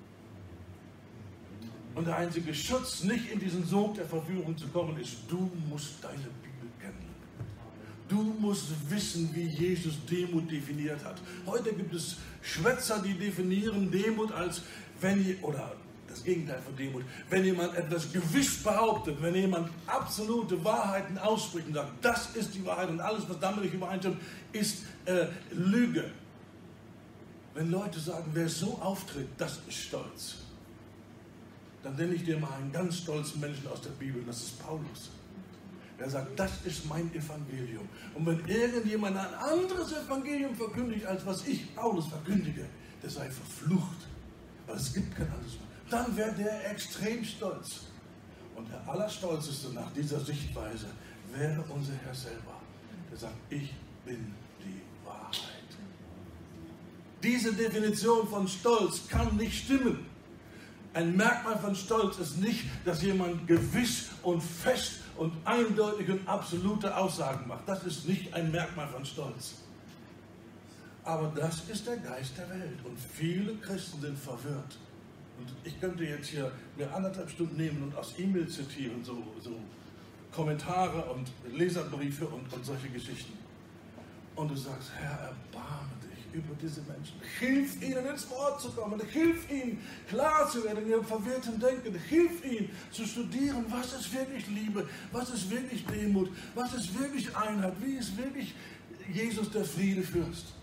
Und der einzige Schutz, nicht in diesen Sog der Verführung zu kommen, ist, du musst deine Bibel kennen. Du musst wissen, wie Jesus Demut definiert hat. Heute gibt es Schwätzer, die definieren Demut als, oder das Gegenteil von Demut, wenn jemand etwas gewiss behauptet, wenn jemand absolute Wahrheiten ausspricht und sagt, das ist die Wahrheit und alles, was damit nicht übereinstimmt, ist Lüge. Wenn Leute sagen, wer so auftritt, das ist Stolz. Dann nenne ich dir mal einen ganz stolzen Menschen aus der Bibel, das ist Paulus. Er sagt, das ist mein Evangelium. Und wenn irgendjemand ein anderes Evangelium verkündigt, als was ich, Paulus, verkündige, der sei verflucht. Weil es gibt kein anderes. Dann wäre der extrem stolz. Und der Allerstolzeste nach dieser Sichtweise wäre unser Herr selber. Der sagt, ich bin die Wahrheit. Diese Definition von Stolz kann nicht stimmen. Ein Merkmal von Stolz ist nicht, dass jemand gewiss und fest und eindeutig und absolute Aussagen macht. Das ist nicht ein Merkmal von Stolz. Aber das ist der Geist der Welt. Und viele Christen sind verwirrt. Und ich könnte jetzt hier mir 1,5 Stunden nehmen und aus E-Mail zitieren, so Kommentare und Leserbriefe und solche Geschichten. Und du sagst, Herr, erbarme dich über diese Menschen. Hilf ihnen ins Wort zu kommen. Hilf ihnen klar zu werden in ihrem verwirrten Denken. Hilf ihnen zu studieren, was ist wirklich Liebe, was ist wirklich Demut, was ist wirklich Einheit, wie ist wirklich Jesus der Friedefürst.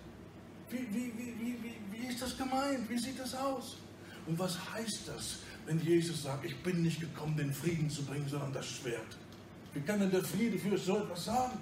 Wie ist das gemeint? Wie sieht das aus? Und was heißt das, wenn Jesus sagt, ich bin nicht gekommen, den Frieden zu bringen, sondern das Schwert? Wie kann denn der Friedefürst so etwas sagen?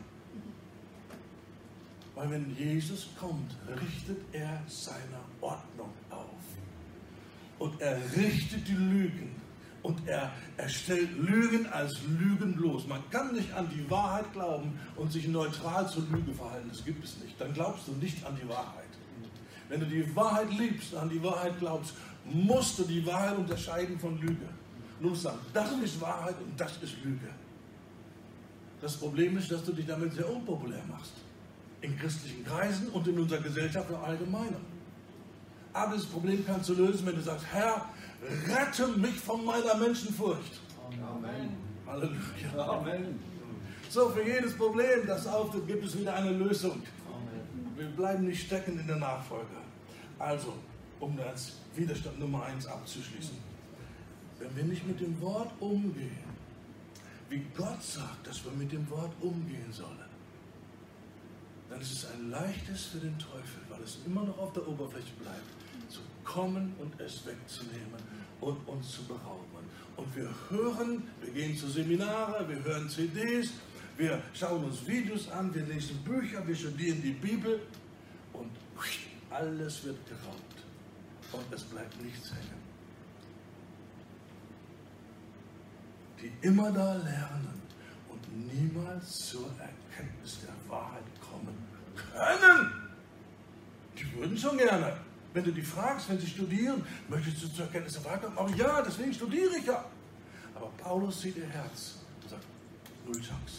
Weil wenn Jesus kommt, richtet er seine Ordnung auf. Und er richtet die Lügen. Und er stellt Lügen als Lügen bloß. Man kann nicht an die Wahrheit glauben und sich neutral zur Lüge verhalten. Das gibt es nicht. Dann glaubst du nicht an die Wahrheit. Wenn du die Wahrheit liebst und an die Wahrheit glaubst, musst du die Wahrheit unterscheiden von Lüge. Du musst sagen, das ist Wahrheit und das ist Lüge. Das Problem ist, dass du dich damit sehr unpopulär machst. In christlichen Kreisen und in unserer Gesellschaft im Allgemeinen. Aber das Problem kannst du lösen, wenn du sagst, Herr, rette mich von meiner Menschenfurcht. Amen. Halleluja. Amen. So, für jedes Problem, das auftritt, gibt es wieder eine Lösung. Wir bleiben nicht stecken in der Nachfolge. Also, um das Widerstand Nummer 1 abzuschließen. Wenn wir nicht mit dem Wort umgehen, wie Gott sagt, dass wir mit dem Wort umgehen sollen, dann ist es ein leichtes für den Teufel, weil es immer noch auf der Oberfläche bleibt, zu kommen und es wegzunehmen und uns zu berauben. Und wir gehen zu Seminare, wir hören CDs, wir schauen uns Videos an, wir lesen Bücher, wir studieren die Bibel und alles wird geraubt und es bleibt nichts hängen. die immer da lernen und niemals zur Erkenntnis der Wahrheit kommen können. Die würden schon gerne. Wenn du die fragst, wenn sie studieren, möchtest du zur Erkenntnis der Wahrheit kommen? Aber ja, deswegen studiere ich ja. Aber Paulus sieht ihr Herz und sagt, null Chance.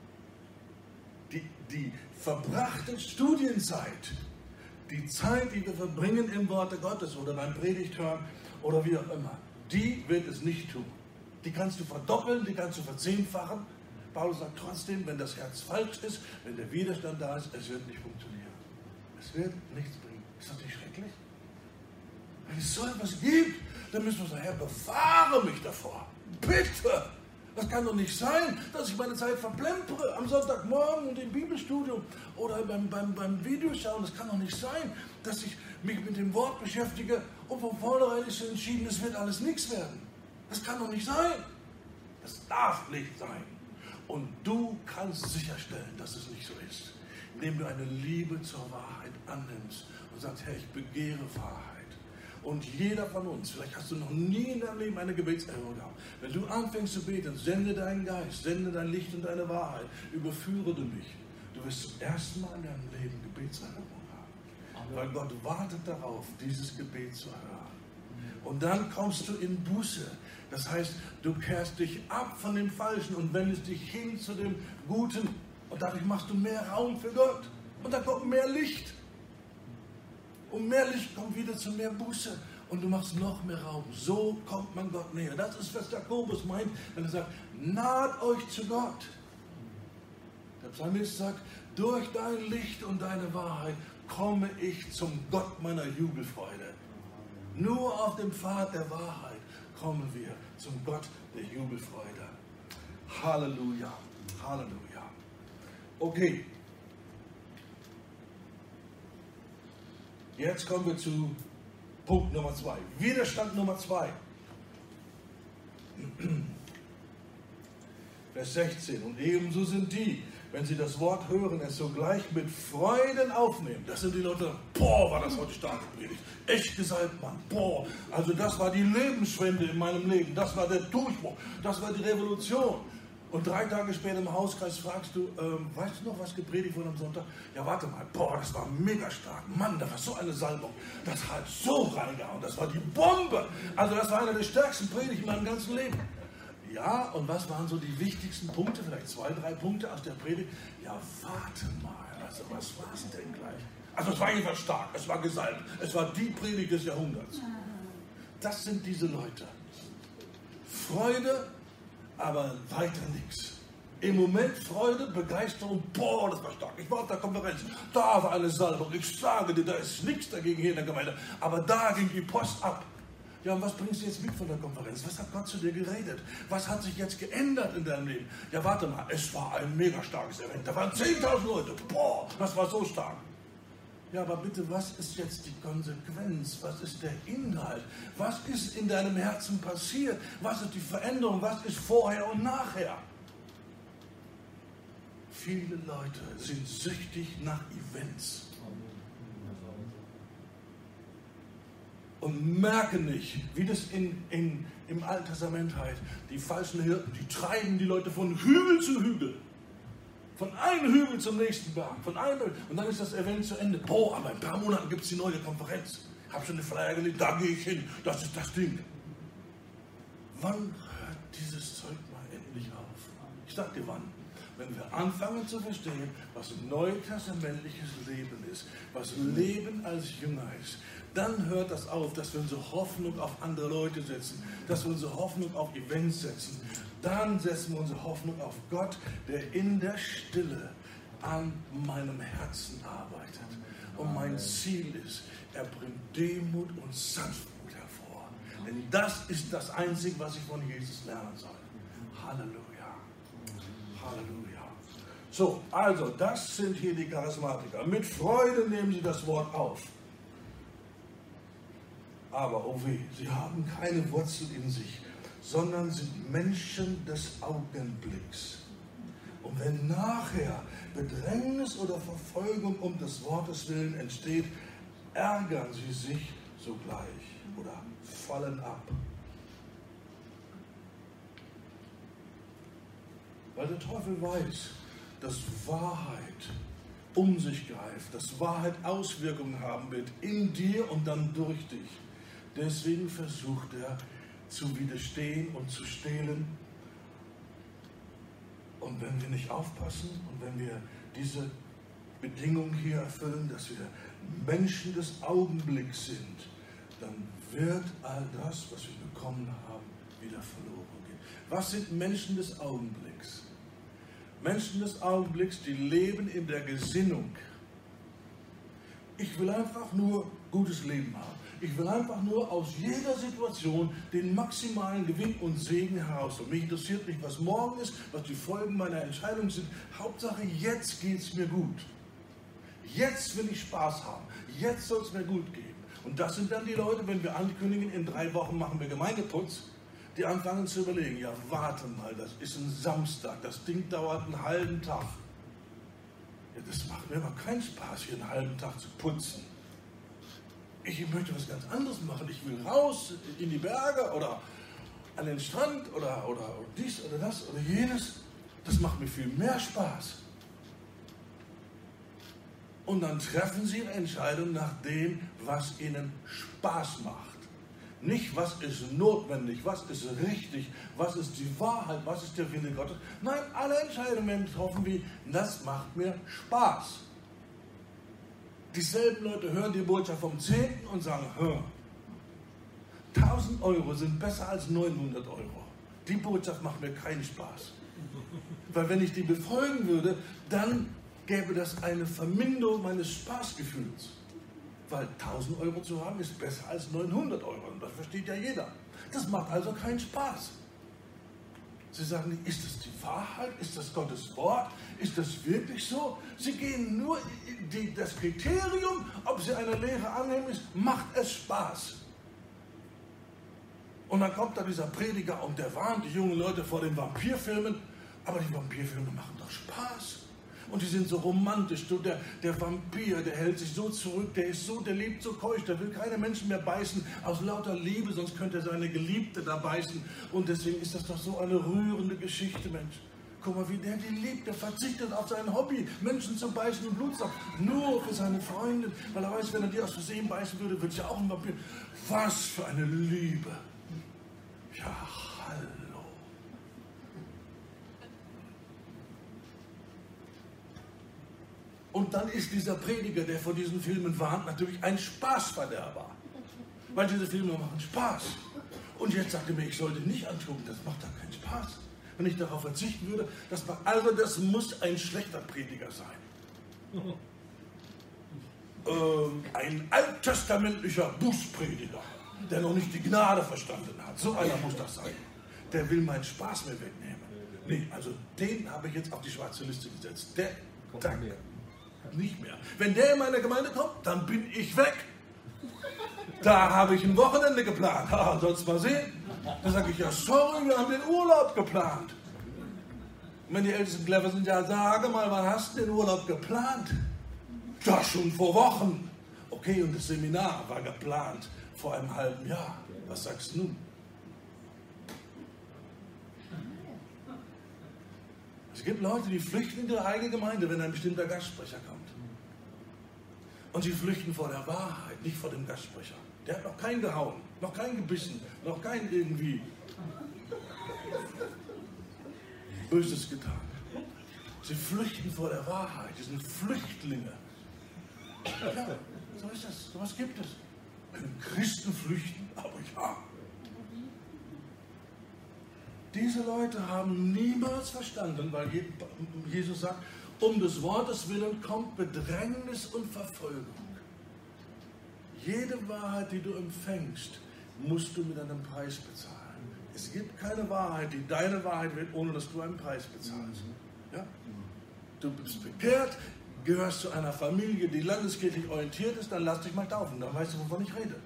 Die verbrachte Studienzeit, die Zeit, die wir verbringen im Worte Gottes oder beim Predigt hören oder wie auch immer, die wird es nicht tun. Die kannst du verdoppeln, die kannst du verzehnfachen. Paulus sagt trotzdem, wenn das Herz falsch ist, wenn der Widerstand da ist, es wird nicht funktionieren. Es wird nichts bringen. Ist das nicht schrecklich? Wenn es so etwas gibt, dann müssen wir sagen, Herr, bewahre mich davor. Bitte! Das kann doch nicht sein, dass ich meine Zeit verplempere am Sonntagmorgen und im Bibelstudium oder beim Videoschauen. Das kann doch nicht sein, dass ich mich mit dem Wort beschäftige und von vornherein ist entschieden, es wird alles nichts werden. Das kann doch nicht sein. Das darf nicht sein. Und du kannst sicherstellen, dass es nicht so ist, indem du eine Liebe zur Wahrheit annimmst und sagst, Herr, ich begehre Wahrheit. Und jeder von uns, vielleicht hast du noch nie in deinem Leben eine Gebetserhörung gehabt. Wenn du anfängst zu beten, sende deinen Geist, sende dein Licht und deine Wahrheit, überführe du mich. Du wirst zum ersten Mal in deinem Leben Gebetserhörung haben. Weil Gott wartet darauf, dieses Gebet zu erhören. Und dann kommst du in Buße. Das heißt, du kehrst dich ab von dem Falschen und wendest dich hin zu dem Guten. Und dadurch machst du mehr Raum für Gott. Und dann kommt mehr Licht. Und mehr Licht kommt wieder zu mehr Buße. Und du machst noch mehr Raum. So kommt man Gott näher. Das ist, was Jakobus meint, wenn er sagt, naht euch zu Gott. Der Psalmist sagt, durch dein Licht und deine Wahrheit komme ich zum Gott meiner Jubelfreude. Nur auf dem Pfad der Wahrheit kommen wir zum Gott der Jubelfreude. Halleluja, Halleluja. Okay. Jetzt kommen wir zu Punkt Nummer 2. Widerstand Nummer 2. Vers 16. Und ebenso sind die, wenn sie das Wort hören, es sogleich mit Freuden aufnehmen. Das sind die Leute, boah, war das heute stark gepredigt. Echt gesalbt, Mann. Boah, also das war die Lebenswende in meinem Leben. Das war der Durchbruch. Das war die Revolution. Und 3 Tage später im Hauskreis fragst du, weißt du noch, was gepredigt wurde am Sonntag? Ja, warte mal, boah, das war mega stark. Mann, da war so eine Salbung. Das hat so reingehauen. Das war die Bombe. Also das war einer der stärksten Predigten in meinem ganzen Leben. Ja, und was waren so die wichtigsten Punkte? Vielleicht 2, 3 Punkte aus der Predigt? Ja, warte mal. Also was war es denn gleich? Also es war jedenfalls stark. Es war gesalbt. Es war die Predigt des Jahrhunderts. Das sind diese Leute. Freude, aber weiter nichts. Im Moment Freude, Begeisterung, boah, das war stark. Ich war auf der Konferenz, da war eine Salbung. Ich sage dir, da ist nichts dagegen hier in der Gemeinde. Aber da ging die Post ab. Ja, und was bringst du jetzt mit von der Konferenz? Was hat Gott zu dir geredet? Was hat sich jetzt geändert in deinem Leben? Ja, warte mal, es war ein mega starkes Event. Da waren 10.000 Leute. Boah, das war so stark. Ja, aber bitte, was ist jetzt die Konsequenz? Was ist der Inhalt? Was ist in deinem Herzen passiert? Was ist die Veränderung? Was ist vorher und nachher? Viele Leute sind süchtig nach Events und merken nicht, wie das im Alten Testament heißt. Die falschen Hirten, die treiben die Leute von Hügel zu Hügel. Von einem Hügel zum nächsten Berg. Und dann ist das Event zu Ende. Boah, aber in ein paar Monaten gibt es die neue Konferenz. Ich habe schon eine Flyer gelegt, da gehe ich hin. Das ist das Ding. Wann hört dieses Zeug mal endlich auf? Ich sag dir wann. Wenn wir anfangen zu verstehen, was neutestamentliches Leben ist, was Leben als Jünger ist, dann hört das auf, dass wir unsere Hoffnung auf andere Leute setzen, dass wir unsere Hoffnung auf Events setzen. Dann setzen wir unsere Hoffnung auf Gott, der in der Stille an meinem Herzen arbeitet. Und mein Ziel ist, er bringt Demut und Sanftmut hervor. Denn das ist das Einzige, was ich von Jesus lernen soll. Halleluja. Halleluja. So, also, das sind hier die Charismatiker. Mit Freude nehmen sie das Wort auf. Aber, oh weh, sie haben keine Wurzel in sich, sondern sind Menschen des Augenblicks. Und wenn nachher Bedrängnis oder Verfolgung um des Wortes willen entsteht, ärgern sie sich sogleich oder fallen ab. Weil der Teufel weiß, dass Wahrheit um sich greift, dass Wahrheit Auswirkungen haben wird in dir und dann durch dich. Deswegen versucht er zu widerstehen und zu stehlen. Und wenn wir nicht aufpassen und wenn wir diese Bedingung hier erfüllen, dass wir Menschen des Augenblicks sind, dann wird all das, was wir bekommen haben, wieder verloren gehen. Was sind Menschen des Augenblicks? Menschen des Augenblicks, die leben in der Gesinnung. Ich will einfach nur gutes Leben haben. Ich will einfach nur aus jeder Situation den maximalen Gewinn und Segen herausholen. Mich interessiert nicht, was morgen ist, was die Folgen meiner Entscheidung sind. Hauptsache, jetzt geht es mir gut. Jetzt will ich Spaß haben. Jetzt soll es mir gut gehen. Und das sind dann die Leute, wenn wir ankündigen, in 3 Wochen machen wir Gemeindeputz, die anfangen zu überlegen, ja warte mal, das ist ein Samstag, das Ding dauert einen halben Tag. Ja, das macht mir aber keinen Spaß, hier einen halben Tag zu putzen. Ich möchte was ganz anderes machen. Ich will raus in die Berge oder an den Strand oder dies oder das oder jenes. Das macht mir viel mehr Spaß. Und dann treffen Sie eine Entscheidung nach dem, was Ihnen Spaß macht. Nicht, was ist notwendig, was ist richtig, was ist die Wahrheit, was ist der Wille Gottes. Nein, alle Entscheidungen werden getroffen wie, das macht mir Spaß. Dieselben Leute hören die Botschaft vom 10. und sagen, 1000 Euro sind besser als 900 Euro. Die Botschaft macht mir keinen Spaß. Weil wenn ich die befolgen würde, dann gäbe das eine Verminderung meines Spaßgefühls. Weil 1000 Euro zu haben ist besser als 900 Euro. Und das versteht ja jeder. Das macht also keinen Spaß. Sie sagen nicht, ist das die Wahrheit? Ist das Gottes Wort? Ist das wirklich so? Sie gehen nur, das Kriterium, ob Sie eine Lehre annehmen, ist, macht es Spaß. Und dann kommt da dieser Prediger und der warnt die jungen Leute vor den Vampirfilmen. Aber die Vampirfilme machen doch Spaß. Und die sind so romantisch. Der Vampir, der hält sich so zurück, der lebt so keusch, der will keine Menschen mehr beißen, aus lauter Liebe, sonst könnte er seine Geliebte da beißen. Und deswegen ist das doch so eine rührende Geschichte, Mensch. Guck mal, wie der die liebt, der verzichtet auf sein Hobby, Menschen zu beißen und Blutsaugen, nur für seine Freundin, weil er weiß, wenn er die aus Versehen beißen würde, würde es ja auch ein Vampir. Was für eine Liebe. Ja, hallo. Und dann ist dieser Prediger, der vor diesen Filmen warnt, natürlich ein Spaßverderber. Weil diese Filme machen Spaß. Und jetzt sagt er mir, ich sollte nicht antun, das macht doch keinen Spaß. Wenn ich darauf verzichten würde, das muss ein schlechter Prediger sein. Ein alttestamentlicher Bußprediger, der noch nicht die Gnade verstanden hat. So einer muss das sein. Der will meinen Spaß mir wegnehmen. Nee, also den habe ich jetzt auf die schwarze Liste gesetzt. Der kommt nicht mehr. Wenn der in meine Gemeinde kommt, dann bin ich weg. Da habe ich ein Wochenende geplant. Sollst mal sehen. Dann sage ich, ja sorry, wir haben den Urlaub geplant. Und wenn die Ältesten clever sind, ja sage mal, wann hast du den Urlaub geplant? Ja, schon vor Wochen. Okay, und das Seminar war geplant vor einem halben Jahr. Was sagst du nun? Es gibt Leute, die flüchten in ihre eigene Gemeinde, wenn ein bestimmter Gastsprecher kommt. Und sie flüchten vor der Wahrheit, nicht vor dem Gastsprecher. Der hat noch keinen gehauen, noch keinen gebissen, noch keinen irgendwie Böses getan. Sie flüchten vor der Wahrheit, die sind Flüchtlinge. Ja, so ist das, sowas gibt es. Können Christen flüchten? Aber ja. Diese Leute haben niemals verstanden, weil Jesus sagt, um des Wortes willen kommt Bedrängnis und Verfolgung. Jede Wahrheit, die du empfängst, musst du mit einem Preis bezahlen. Es gibt keine Wahrheit, die deine Wahrheit wird, ohne dass du einen Preis bezahlst. Ja? Du bist bekehrt, gehörst zu einer Familie, die landeskirchlich orientiert ist, dann lass dich mal taufen, dann weißt du, wovon ich rede.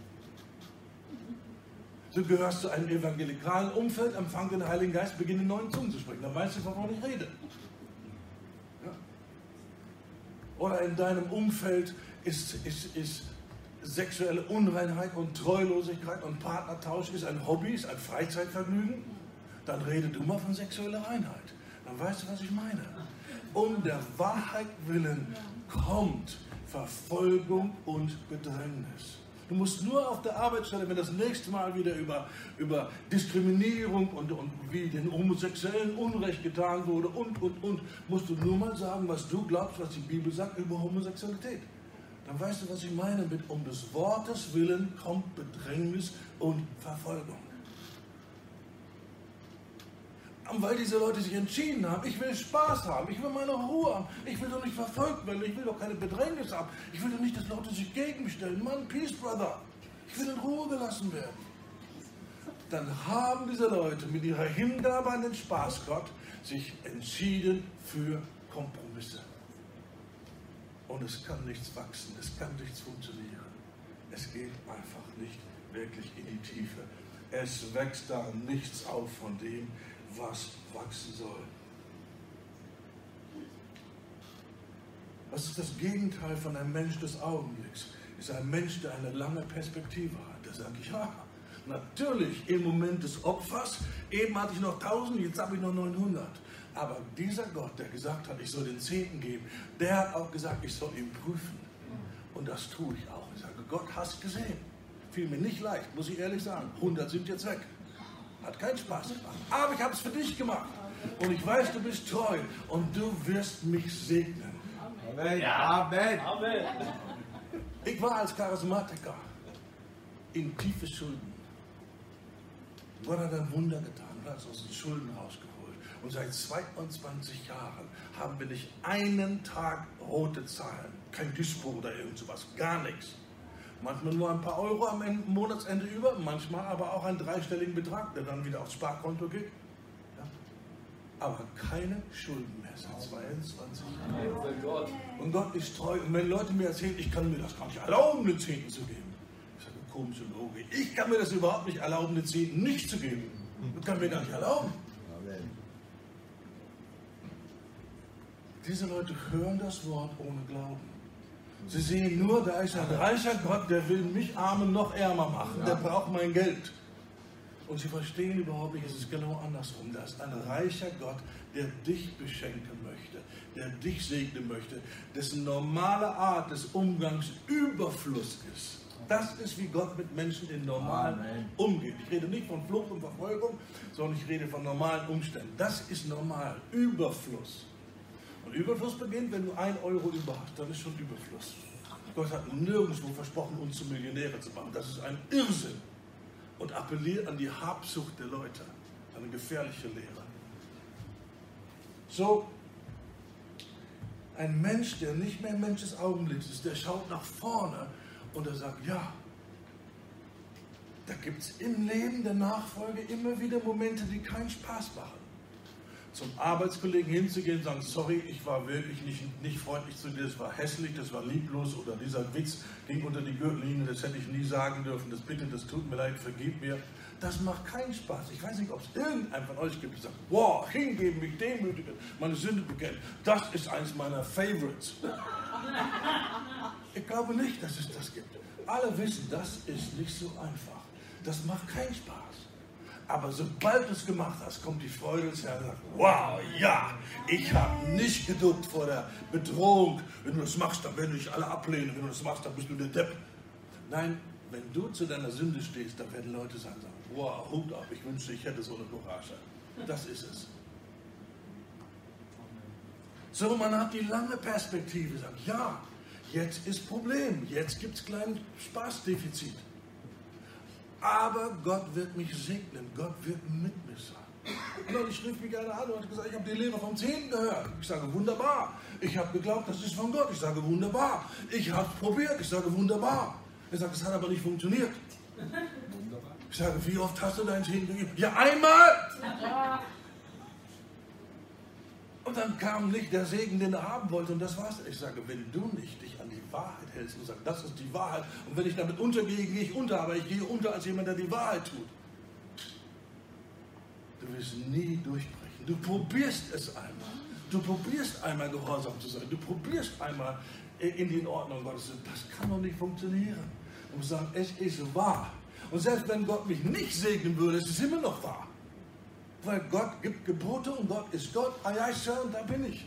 Du gehörst zu einem evangelikalen Umfeld, empfang den Heiligen Geist, beginne in neuen Zungen zu sprechen. Dann weißt du, wovon ich rede. Ja. Oder in deinem Umfeld ist sexuelle Unreinheit und Treulosigkeit und Partnertausch ist ein Hobby, ist ein Freizeitvergnügen. Dann rede du mal von sexueller Reinheit. Dann weißt du, was ich meine. Um der Wahrheit willen kommt Verfolgung und Bedrängnis. Du musst nur auf der Arbeitsstelle, wenn das nächste Mal wieder über Diskriminierung und wie den Homosexuellen Unrecht getan wurde und, musst du nur mal sagen, was du glaubst, was die Bibel sagt über Homosexualität. Dann weißt du, was ich meine mit um des Wortes willen kommt Bedrängnis und Verfolgung. Und weil diese Leute sich entschieden haben, ich will Spaß haben, ich will meine Ruhe haben, ich will doch nicht verfolgt werden, ich will doch keine Bedrängnis haben, ich will doch nicht, dass Leute sich gegen mich stellen. Mann, Peace, Brother, ich will in Ruhe gelassen werden. Dann haben diese Leute mit ihrer Hingabe an den Spaßgott sich entschieden für Kompromisse. Und es kann nichts wachsen, es kann nichts funktionieren. Es geht einfach nicht wirklich in die Tiefe. Es wächst da nichts auf von dem, was wachsen soll. Was ist das Gegenteil von einem Mensch des Augenblicks? Ist ein Mensch, der eine lange Perspektive hat. Der sagt, ja, natürlich im Moment des Opfers, eben hatte ich noch 1000, jetzt habe ich noch 900. Aber dieser Gott, der gesagt hat, ich soll den Zehnten geben, der hat auch gesagt, ich soll ihn prüfen. Und das tue ich auch. Ich sage, Gott, hast gesehen. Fiel mir nicht leicht, muss ich ehrlich sagen. 100 sind jetzt weg. Hat keinen Spaß gemacht. Aber ich habe es für dich gemacht. Und ich weiß, du bist treu. Und du wirst mich segnen. Amen. Amen. Amen. Ich war als Charismatiker in tiefe Schulden. Gott hat ein Wunder getan. Er hat uns aus den Schulden rausgeholt. Und seit 22 Jahren haben wir nicht einen Tag rote Zahlen. Kein Dispo oder irgend sowas. Gar nichts. Manchmal nur ein paar Euro am Monatsende über, manchmal aber auch einen dreistelligen Betrag, der dann wieder aufs Sparkonto geht. Ja? Aber keine Schulden mehr seit 22 Jahren. Und Gott ist treu. Und wenn Leute mir erzählen, ich kann mir das gar nicht erlauben, den Zehnten zu geben. Ich sage, komische Logik. Ich kann mir das überhaupt nicht erlauben, den Zehnten nicht zu geben. Das kann mir gar nicht erlauben. Diese Leute hören das Wort ohne Glauben. Sie sehen nur, da ist ein reicher Gott, der will mich Armen noch ärmer machen. Der braucht mein Geld. Und sie verstehen überhaupt nicht, es ist genau andersrum. Da ist ein reicher Gott, der dich beschenken möchte, der dich segnen möchte, dessen normale Art des Umgangs Überfluss ist. Das ist, wie Gott mit Menschen in normalen umgeht. Ich rede nicht von Flucht und Verfolgung, sondern ich rede von normalen Umständen. Das ist normal, Überfluss. Und Überfluss beginnt, wenn du 1 Euro über hast, dann ist schon Überfluss. Gott hat nirgendwo versprochen, uns zu Millionäre zu machen. Das ist ein Irrsinn. Und appelliert an die Habsucht der Leute. Eine gefährliche Lehre. So, ein Mensch, der nicht mehr ein Mensch des Augenblicks ist, der schaut nach vorne und er sagt, ja, da gibt es im Leben der Nachfolge immer wieder Momente, die keinen Spaß machen. Zum Arbeitskollegen hinzugehen und sagen, sorry, ich war wirklich nicht freundlich zu dir, das war hässlich, das war lieblos oder dieser Witz ging unter die Gürtellinie, das hätte ich nie sagen dürfen, das tut mir leid, vergib mir. Das macht keinen Spaß. Ich weiß nicht, ob es irgendeinen von euch gibt, der sagt, wow, hingeben, mich demütigen, meine Sünde bekennen, das ist eins meiner Favorites. Ich glaube nicht, dass es das gibt. Alle wissen, das ist nicht so einfach. Das macht keinen Spaß. Aber sobald du es gemacht hast, kommt die Freude des Herrn und sagt, wow, ja, ich habe nicht geduckt vor der Bedrohung. Wenn du das machst, dann werden dich alle ablehnen. Wenn du das machst, dann bist du der Depp. Nein, wenn du zu deiner Sünde stehst, dann werden Leute sagen, wow, Hut ab, ich wünschte, ich hätte so eine Courage. Das ist es. So, man hat die lange Perspektive, sagt, ja, jetzt ist Problem, jetzt gibt es kleinen Spaßdefizit. Aber Gott wird mich segnen, Gott wird mit mir sein. Und ich rief mich einer an und hat gesagt, ich habe die Lehre vom Zehnten gehört. Ich sage, wunderbar. Ich habe geglaubt, das ist von Gott. Ich sage, wunderbar. Ich habe es probiert. Ich sage, wunderbar. Er sagt, es hat aber nicht funktioniert. Ich sage, wie oft hast du deinen Zehnten gegeben? Ja, einmal! Und dann kam nicht der Segen, den er haben wollte, und das war's. Ich sage, wenn du nicht dich an die Wahrheit hältst und sagst, das ist die Wahrheit, und wenn ich damit untergehe, gehe ich unter, aber ich gehe unter als jemand, der die Wahrheit tut. Du wirst nie durchbrechen. Du probierst es einmal. Du probierst einmal gehorsam zu sein. Du probierst einmal in die Ordnung Gottes. Das kann doch nicht funktionieren. Du musst sagen, es ist wahr. Und selbst wenn Gott mich nicht segnen würde, es ist immer noch wahr. weil Gott gibt Gebote und Gott ist Gott. Ah ja, Sir, und da bin ich.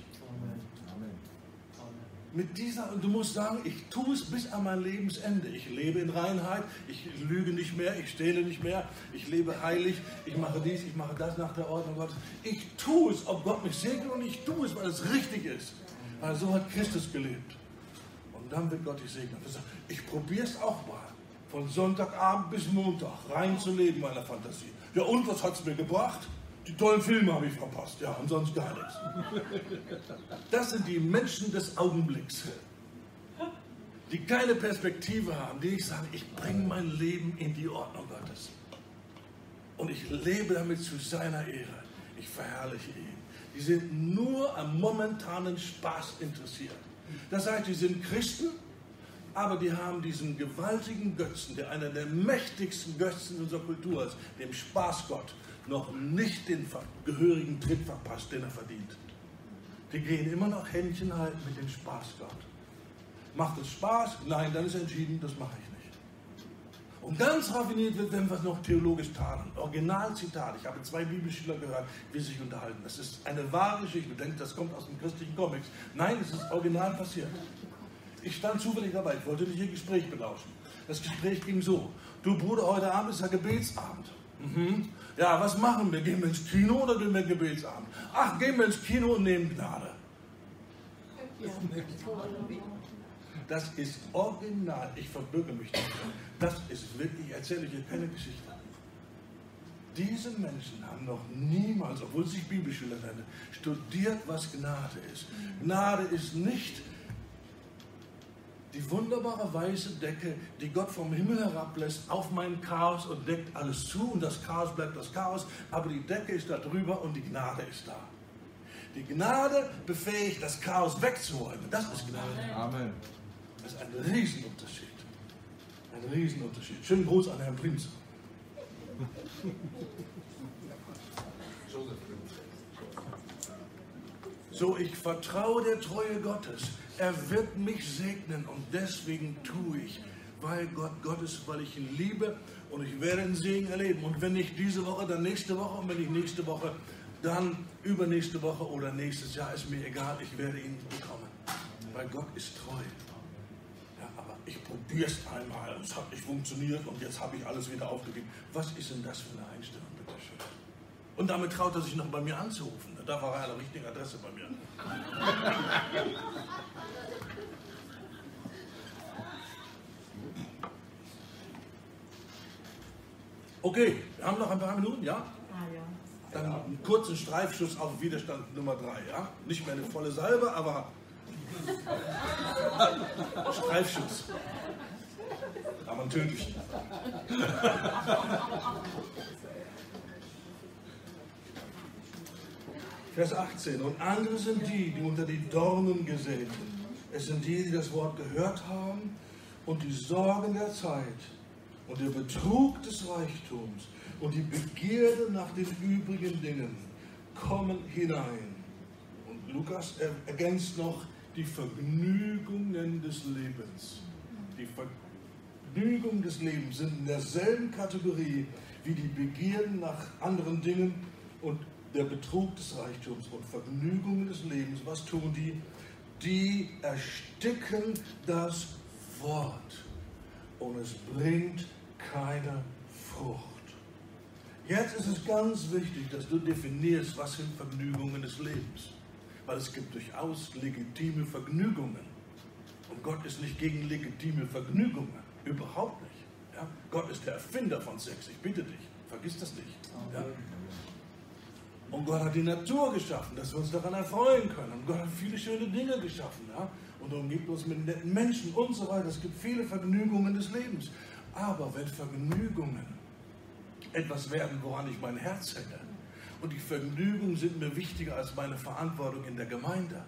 Mit dieser, und du musst sagen, ich tue es bis an mein Lebensende. Ich lebe in Reinheit, ich lüge nicht mehr, ich stehle nicht mehr, ich lebe heilig, ich mache dies, ich mache das nach der Ordnung Gottes. Ich tue es, ob Gott mich segnet, und ich tue es, weil es richtig ist. Weil so hat Christus gelebt. Und dann wird Gott dich segnen. Ich probiere es auch mal, von Sonntagabend bis Montag reinzuleben meiner Fantasie. Ja, und was hat es mir gebracht? Die tollen Filme habe ich verpasst, ja, und sonst gar nichts. Das sind die Menschen des Augenblicks, die keine Perspektive haben, die nicht sagen, ich bringe mein Leben in die Ordnung Gottes. Und ich lebe damit zu seiner Ehre. Ich verherrliche ihn. Die sind nur am momentanen Spaß interessiert. Das heißt, die sind Christen, aber die haben diesen gewaltigen Götzen, der einer der mächtigsten Götzen unserer Kultur ist, dem Spaßgott, noch nicht den gehörigen Tritt verpasst, den er verdient. Die gehen immer noch Händchen halten mit dem Spaßgott. Macht es Spaß? Nein, dann ist entschieden, das mache ich nicht. Und ganz raffiniert wird, wenn wir es noch theologisch tadeln. Originalzitat, ich habe 2 Bibelschüler gehört, wie sie sich unterhalten. Das ist eine wahre Geschichte. Denkt, das kommt aus den christlichen Comics. Nein, es ist original passiert. Ich stand zufällig dabei, ich wollte nicht ihr Gespräch belauschen. Das Gespräch ging so: Du Bruder, heute Abend ist ja Gebetsabend. Ja, was machen wir? Gehen wir ins Kino oder gehen wir in Gebetsabend? Ach, gehen wir ins Kino und nehmen Gnade. Das ist original. Ich verbürge mich nicht. Das ist wirklich, ich erzähle hier keine Geschichte. Diese Menschen haben noch niemals, obwohl sie sich Bibelschüler nennen, studiert, was Gnade ist. Gnade ist nicht die wunderbare weiße Decke, die Gott vom Himmel herablässt auf mein Chaos und deckt alles zu, und das Chaos bleibt das Chaos, aber die Decke ist da drüber und die Gnade ist da. Die Gnade befähigt, das Chaos wegzuräumen. Das ist Gnade. Amen. Das ist ein Riesenunterschied. Ein Riesenunterschied. Schönen Gruß an Herrn Prinz. So, ich vertraue der Treue Gottes. Er wird mich segnen, und deswegen tue ich, weil Gott Gott ist, weil ich ihn liebe, und ich werde den Segen erleben. Und wenn nicht diese Woche, dann nächste Woche, und wenn nicht nächste Woche, dann übernächste Woche oder nächstes Jahr, ist mir egal, ich werde ihn bekommen. Weil Gott ist treu. Ja, aber ich probiere es einmal, es hat nicht funktioniert und jetzt habe ich alles wieder aufgegeben. Was ist denn das für eine Einstellung, bitteschön? Und damit traut er sich noch bei mir anzurufen. Da war er an der richtigen Adresse bei mir. Okay, wir haben noch ein paar Minuten, ja? Dann einen kurzen Streifschuss auf Widerstand Nummer 3, ja? Nicht mehr eine volle Salbe, aber Streifschuss. Aber ein tödlichen. Vers 18. Und andere sind die unter die Dornen gesät sind. Es sind die das Wort gehört haben und die Sorgen der Zeit und der Betrug des Reichtums und die Begierde nach den übrigen Dingen kommen hinein. Und Lukas ergänzt noch die Vergnügungen des Lebens. Die Vergnügungen des Lebens sind in derselben Kategorie wie die Begierden nach anderen Dingen und der Betrug des Reichtums und Vergnügungen des Lebens. Was tun die? Die ersticken das Wort und es bringt keine Frucht. Jetzt ist es ganz wichtig, dass du definierst, was sind Vergnügungen des Lebens. Weil es gibt durchaus legitime Vergnügungen. Und Gott ist nicht gegen legitime Vergnügungen. Überhaupt nicht. Ja? Gott ist der Erfinder von Sex. Ich bitte dich, vergiss das nicht. Ja? Und Gott hat die Natur geschaffen, dass wir uns daran erfreuen können. Und Gott hat viele schöne Dinge geschaffen. Ja? Und umgibt uns mit netten Menschen und so weiter. Es gibt viele Vergnügungen des Lebens. Aber wenn Vergnügungen etwas werden, woran ich mein Herz hänge, und die Vergnügungen sind mir wichtiger als meine Verantwortung in der Gemeinde,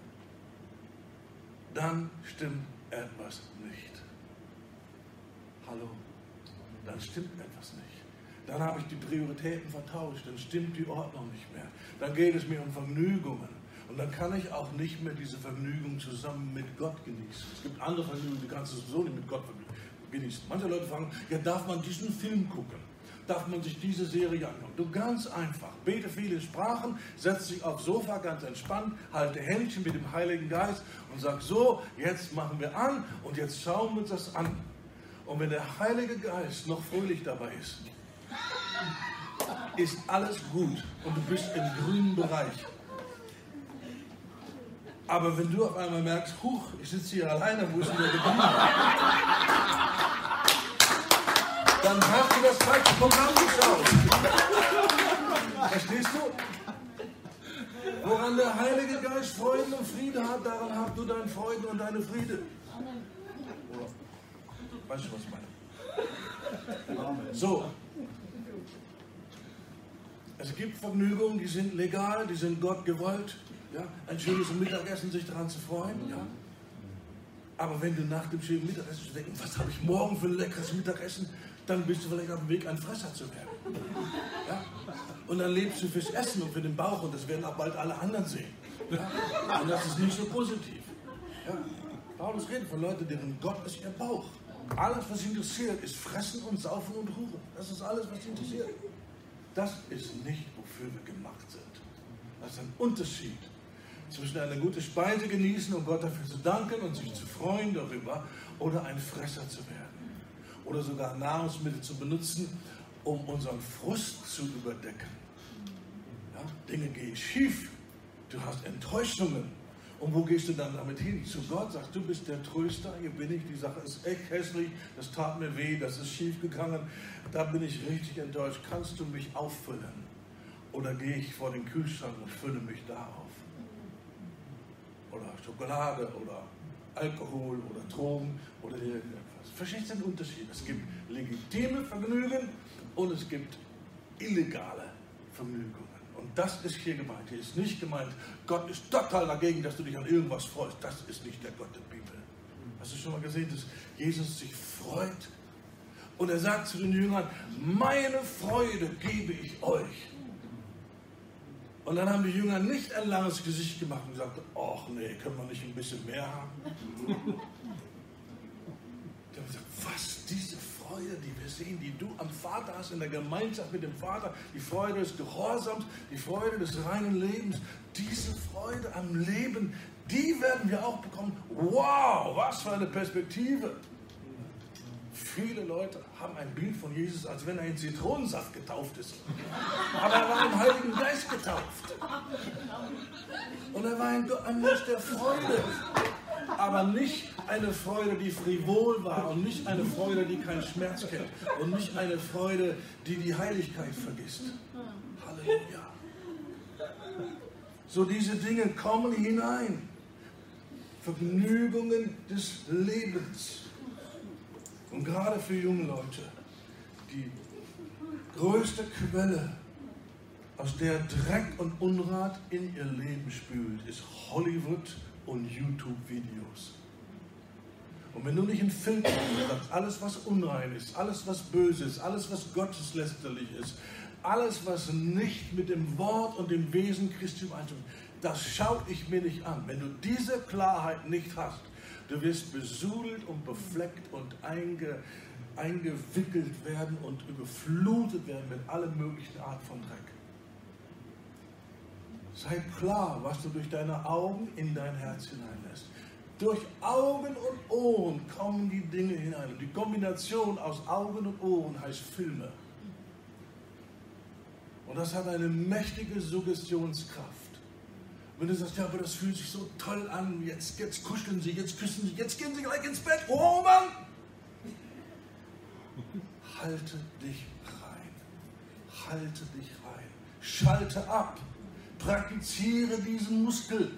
dann stimmt etwas nicht. Hallo? Dann stimmt etwas nicht. Dann habe ich die Prioritäten vertauscht, dann stimmt die Ordnung nicht mehr. Dann geht es mir um Vergnügungen. Und dann kann ich auch nicht mehr diese Vergnügung zusammen mit Gott genießen. Es gibt andere Vergnügungen, die kannst du sowieso nicht mit Gott genießen. Manche Leute fragen, ja, darf man diesen Film gucken? darf man sich diese Serie angucken. Du, ganz einfach. Bete viele Sprachen, setz dich aufs Sofa ganz entspannt, halte Händchen mit dem Heiligen Geist und sag so, jetzt machen wir an und jetzt schauen wir uns das an. Und wenn der Heilige Geist noch fröhlich dabei ist alles gut und du bist im grünen Bereich. Aber wenn du auf einmal merkst, huch, ich sitze hier alleine, wo ist denn der geblieben? Dann hast du das falsche Programm geschaut. Verstehst du? Woran der Heilige Geist Freude und Friede hat, daran hast du deinen Freuden und deine Friede. Weißt du, was ich meine? So. Es gibt Vergnügungen, die sind legal, die sind Gott gewollt. Ja? Ein schönes Mittagessen, sich daran zu freuen. Ja? Aber wenn du nach dem schönen Mittagessen denkst, was habe ich morgen für ein leckeres Mittagessen, dann bist du vielleicht auf dem Weg, ein Fresser zu werden. Ja? Und dann lebst du fürs Essen und für den Bauch und das werden auch bald alle anderen sehen. Ja? Und das ist nicht so positiv. Ja? Paulus redet von Leuten, deren Gott ist ihr Bauch. Alles, was sie interessiert, ist Fressen und Saufen und Huren. Das ist alles, was sie interessiert. Das ist nicht, wofür wir gemacht sind. Das ist ein Unterschied zwischen einer guten Speise genießen und Gott dafür zu danken und sich zu freuen darüber oder ein Fresser zu werden. Oder sogar Nahrungsmittel zu benutzen, um unseren Frust zu überdecken. Ja? Dinge gehen schief. Du hast Enttäuschungen. Und wo gehst du dann damit hin? Zu Gott, sagst du, bist der Tröster, hier bin ich, die Sache ist echt hässlich, das tat mir weh, das ist schief gegangen, da bin ich richtig enttäuscht. Kannst du mich auffüllen? Oder gehe ich vor den Kühlschrank und fülle mich da auf? Oder Schokolade oder Alkohol oder Drogen oder irgendetwas. Verstehst du den Unterschied? Es gibt legitime Vergnügen und es gibt illegale Vergnügungen. Und das ist hier gemeint. Hier ist nicht gemeint, Gott ist total dagegen, dass du dich an irgendwas freust. Das ist nicht der Gott der Bibel. Hast du schon mal gesehen, dass Jesus sich freut? Und er sagt zu den Jüngern, meine Freude gebe ich euch. Und dann haben die Jünger nicht ein langes Gesicht gemacht und gesagt, ach nee, können wir nicht ein bisschen mehr haben? Die haben gesagt, was, diese Freude, die wir sehen, die du am Vater hast, in der Gemeinschaft mit dem Vater, die Freude des Gehorsams, die Freude des reinen Lebens, diese Freude am Leben, die werden wir auch bekommen. Wow, was für eine Perspektive. Viele Leute haben ein Bild von Jesus, als wenn er in Zitronensaft getauft ist. Aber er war im Heiligen Geist getauft. Und er war ein Mensch der Freude. Aber nicht eine Freude, die frivol war und nicht eine Freude, die keinen Schmerz kennt und nicht eine Freude, die die Heiligkeit vergisst. Halleluja. So diese Dinge kommen hinein. Vergnügungen des Lebens. Und gerade für junge Leute, die größte Quelle, aus der Dreck und Unrat in ihr Leben spült, ist Hollywood und YouTube-Videos. Und wenn du nicht einen Filter hast, alles was unrein ist, alles was böse ist, alles was gotteslästerlich ist, alles was nicht mit dem Wort und dem Wesen Christi übereinstimmt, das schaue ich mir nicht an. Wenn du diese Klarheit nicht hast, du wirst besudelt und befleckt und eingewickelt werden und überflutet werden mit allen möglichen Arten von Dreck. Sei klar, was du durch deine Augen in dein Herz hineinlässt. Durch Augen und Ohren kommen die Dinge hinein. Und die Kombination aus Augen und Ohren heißt Filme. Und das hat eine mächtige Suggestionskraft. Wenn du sagst, ja, aber das fühlt sich so toll an, jetzt kuscheln sie, jetzt küssen sie, jetzt gehen sie gleich ins Bett. Oh Mann! Halte dich rein. Halte dich rein. Schalte ab. Praktiziere diesen Muskel.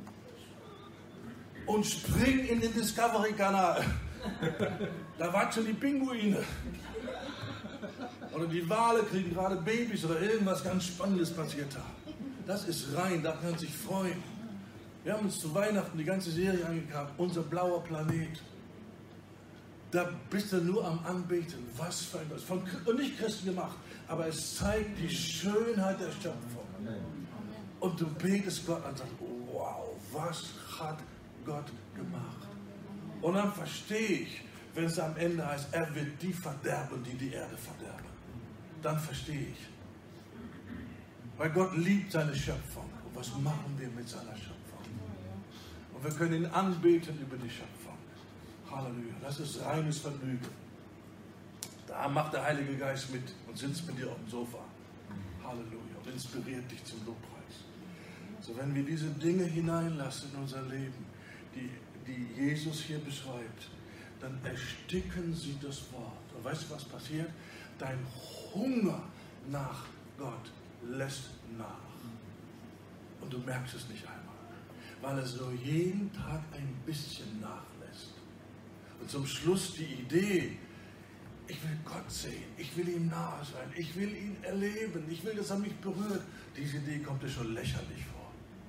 Und spring in den Discovery-Kanal. Da watschen die Pinguine. Oder die Wale kriegen gerade Babys oder irgendwas ganz Spannendes passiert da. Das ist rein, da kann man sich freuen. Wir haben uns zu Weihnachten die ganze Serie angeguckt, unser blauer Planet. Da bist du nur am Anbeten. Was für ein Gott. Von Nicht-Christen gemacht, aber es zeigt die Schönheit der Schöpfung. Und du betest Gott an und sagst, wow, was hat Gott gemacht? Und dann verstehe ich, wenn es am Ende heißt, er wird die verderben, die die Erde verderben. dann verstehe ich. Weil Gott liebt seine Schöpfung. Und was machen wir mit seiner Schöpfung? Und wir können ihn anbeten über die Schöpfung. Halleluja. Das ist reines Vergnügen. Da macht der Heilige Geist mit und sitzt mit dir auf dem Sofa. Halleluja. Und inspiriert dich zum Lobpreis. So, wenn wir diese Dinge hineinlassen in unser Leben, die Jesus hier beschreibt, dann ersticken sie das Wort. Und weißt du, was passiert? Dein Hunger nach Gott lässt nach. Und du merkst es nicht einmal, weil es so jeden Tag ein bisschen nachlässt. Und zum Schluss die Idee, ich will Gott sehen, ich will ihm nahe sein, ich will ihn erleben, ich will, dass er mich berührt. Diese Idee kommt dir schon lächerlich vor.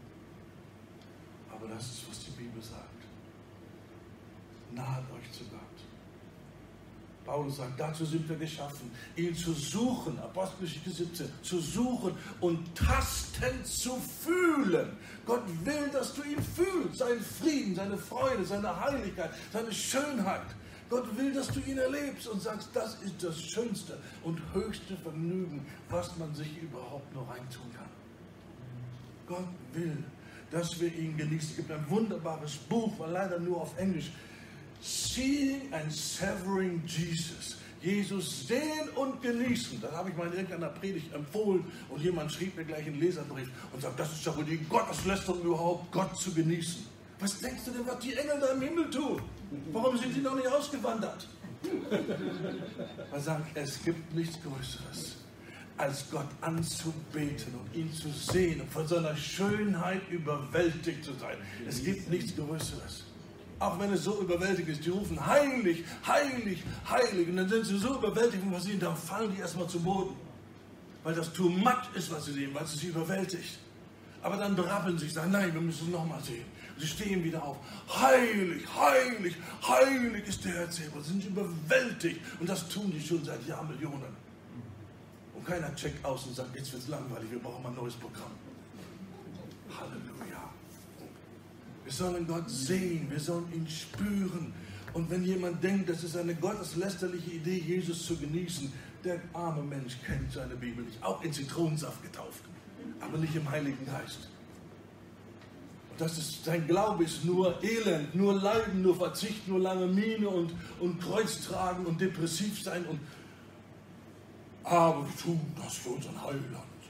Aber das ist, was die Bibel sagt. Nahet euch zu Gott. Paulus sagt, dazu sind wir geschaffen, ihn zu suchen, Apostelgeschichte 17, zu suchen und tastend zu fühlen. Gott will, dass du ihn fühlst, seinen Frieden, seine Freude, seine Heiligkeit, seine Schönheit. Gott will, dass du ihn erlebst und sagst, das ist das schönste und höchste Vergnügen, was man sich überhaupt nur reintun kann. Gott will, dass wir ihn genießen. Es gibt ein wunderbares Buch, war leider nur auf Englisch. Seeing and Savoring Jesus. Jesus sehen und genießen. Das habe ich mal in irgendeiner Predigt empfohlen und jemand schrieb mir gleich einen Leserbrief und sagt, das ist ja wohl die Gotteslästerung überhaupt, Gott zu genießen. Was denkst du denn, was die Engel da im Himmel tun? Warum sind die noch nicht ausgewandert? Man sagt, es gibt nichts Größeres, als Gott anzubeten und ihn zu sehen und von seiner Schönheit überwältigt zu sein. Es gibt nichts Größeres. Auch wenn es so überwältigend ist, die rufen heilig, heilig, heilig. Und dann sind sie so überwältigt, was sie dann fallen die erstmal zu Boden. Weil das too much ist, was sie sehen, weil es sie überwältigt. Aber dann berappeln sie sich, sagen, nein, wir müssen es nochmal sehen. Und sie stehen wieder auf. Heilig, heilig, heilig ist der Herr Zebaoth. Sie sind überwältigt. Und das tun die schon seit Jahrmillionen. Und keiner checkt aus und sagt, jetzt wird es langweilig, wir brauchen mal ein neues Programm. Halleluja. Wir sollen Gott sehen, wir sollen ihn spüren. Und wenn jemand denkt, das ist eine gotteslästerliche Idee, Jesus zu genießen, der arme Mensch kennt seine Bibel nicht. Auch in Zitronensaft getauft, aber nicht im Heiligen Geist. Und das ist, sein Glaube ist nur Elend, nur Leiden, nur Verzicht, nur lange Miene und Kreuz tragen und depressiv sein. Aber wir tun das für unseren Heiland.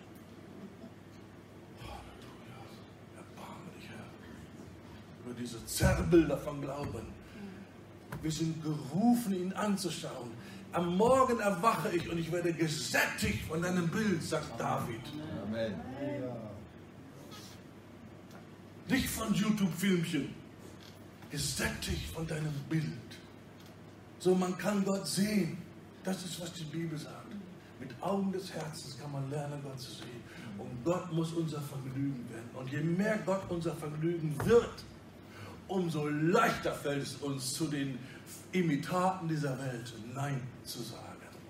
Über diese Zerrbilder von Glauben. Wir sind gerufen, ihn anzuschauen. Am Morgen erwache ich und ich werde gesättigt von deinem Bild, sagt David. Amen. Nicht von YouTube-Filmchen. Gesättigt von deinem Bild. So, man kann Gott sehen. Das ist, was die Bibel sagt. Mit Augen des Herzens kann man lernen, Gott zu sehen. Und Gott muss unser Vergnügen werden. Und je mehr Gott unser Vergnügen wird, umso leichter fällt es uns, zu den Imitaten dieser Welt Nein zu sagen.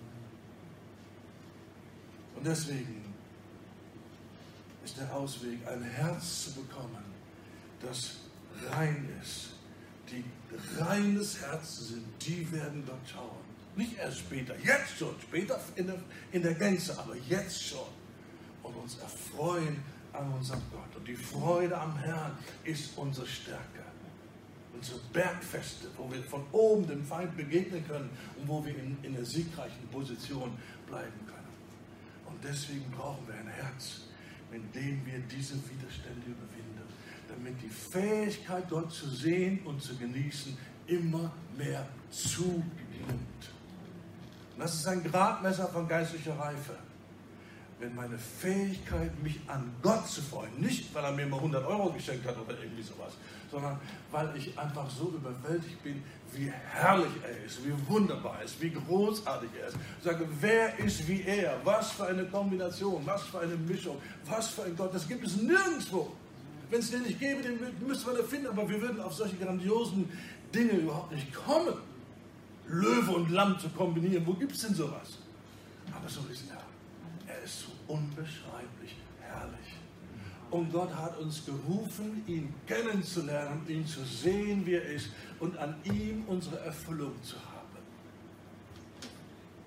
Und deswegen ist der Ausweg, ein Herz zu bekommen, das rein ist. Die reines Herzen sind, die werden Gott schauen. Nicht erst später, jetzt schon, später in der Gänze, aber jetzt schon. Und uns erfreuen an unserem Gott. Und die Freude am Herrn ist unsere Stärke. Unsere Bergfeste, wo wir von oben dem Feind begegnen können und wo wir in einer siegreichen Position bleiben können. Und deswegen brauchen wir ein Herz, mit dem wir diese Widerstände überwinden, damit die Fähigkeit, Gott zu sehen und zu genießen, immer mehr zunimmt. Und das ist ein Gradmesser von geistlicher Reife. Wenn meine Fähigkeit, mich an Gott zu freuen, nicht weil er mir mal 100 € geschenkt hat oder irgendwie sowas, sondern weil ich einfach so überwältigt bin, wie herrlich er ist, wie wunderbar er ist, wie großartig er ist. Ich sage, wer ist wie er? Was für eine Kombination, was für eine Mischung, was für ein Gott, das gibt es nirgendwo. Wenn es den nicht gäbe, den müsste man erfinden, aber wir würden auf solche grandiosen Dinge überhaupt nicht kommen. Löwe und Lamm zu kombinieren, wo gibt es denn sowas? Aber so ist er. Er ist so unbeschreiblich herrlich. Und Gott hat uns gerufen, ihn kennenzulernen, ihn zu sehen, wie er ist und an ihm unsere Erfüllung zu haben. Aber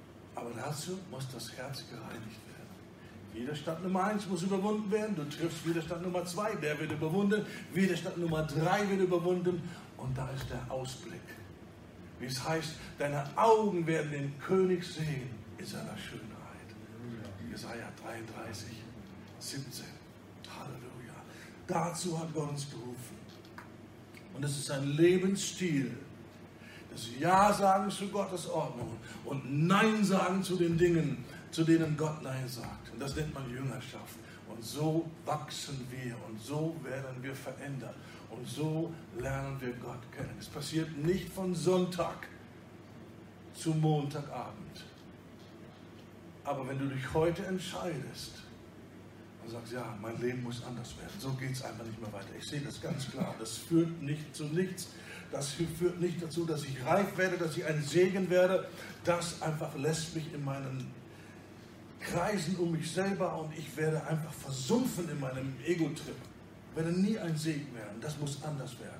Aber dazu muss das Herz gereinigt werden. Widerstand Nummer 1 muss überwunden werden. Du triffst Widerstand Nummer 2, der wird überwunden. Widerstand Nummer 3 wird überwunden. Und da ist der Ausblick. Wie es heißt, deine Augen werden den König sehen in seiner Schönheit. Jesaja 33, 17. Halleluja. Dazu hat Gott uns gerufen. Und es ist ein Lebensstil. Das Ja sagen zu Gottes Ordnung und Nein sagen zu den Dingen, zu denen Gott Nein sagt. Und das nennt man Jüngerschaft. Und so wachsen wir und so werden wir verändert. Und so lernen wir Gott kennen. Es passiert nicht von Sonntag zu Montagabend. Aber wenn du dich heute entscheidest und sagst, ja, mein Leben muss anders werden, so geht es einfach nicht mehr weiter. Ich sehe das ganz klar. Das führt nicht zu nichts. Das führt nicht dazu, dass ich reif werde, dass ich ein Segen werde. Das einfach lässt mich in meinen Kreisen um mich selber und ich werde einfach versumpfen in meinem Ego-Trip. Ich werde nie ein Segen werden. Das muss anders werden.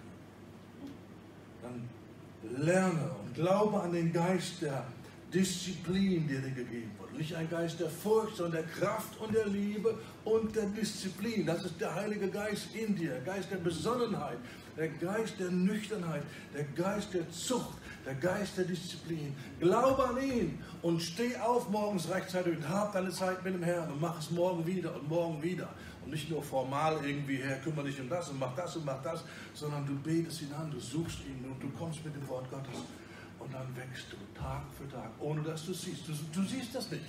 Dann lerne und glaube an den Geist der Disziplin, der dir gegeben wurde. Nicht ein Geist der Furcht, sondern der Kraft und der Liebe und der Disziplin. Das ist der Heilige Geist in dir, der Geist der Besonnenheit, der Geist der Nüchternheit, der Geist der Zucht, der Geist der Disziplin. Glaube an ihn und steh auf morgens rechtzeitig und hab deine Zeit mit dem Herrn und mach es morgen wieder und morgen wieder. Und nicht nur formal irgendwie, Herr, kümmere dich um das und mach das, sondern du betest ihn an, du suchst ihn und du kommst mit dem Wort Gottes. Und dann wächst du Tag für Tag, ohne dass du es siehst. Du siehst das nicht.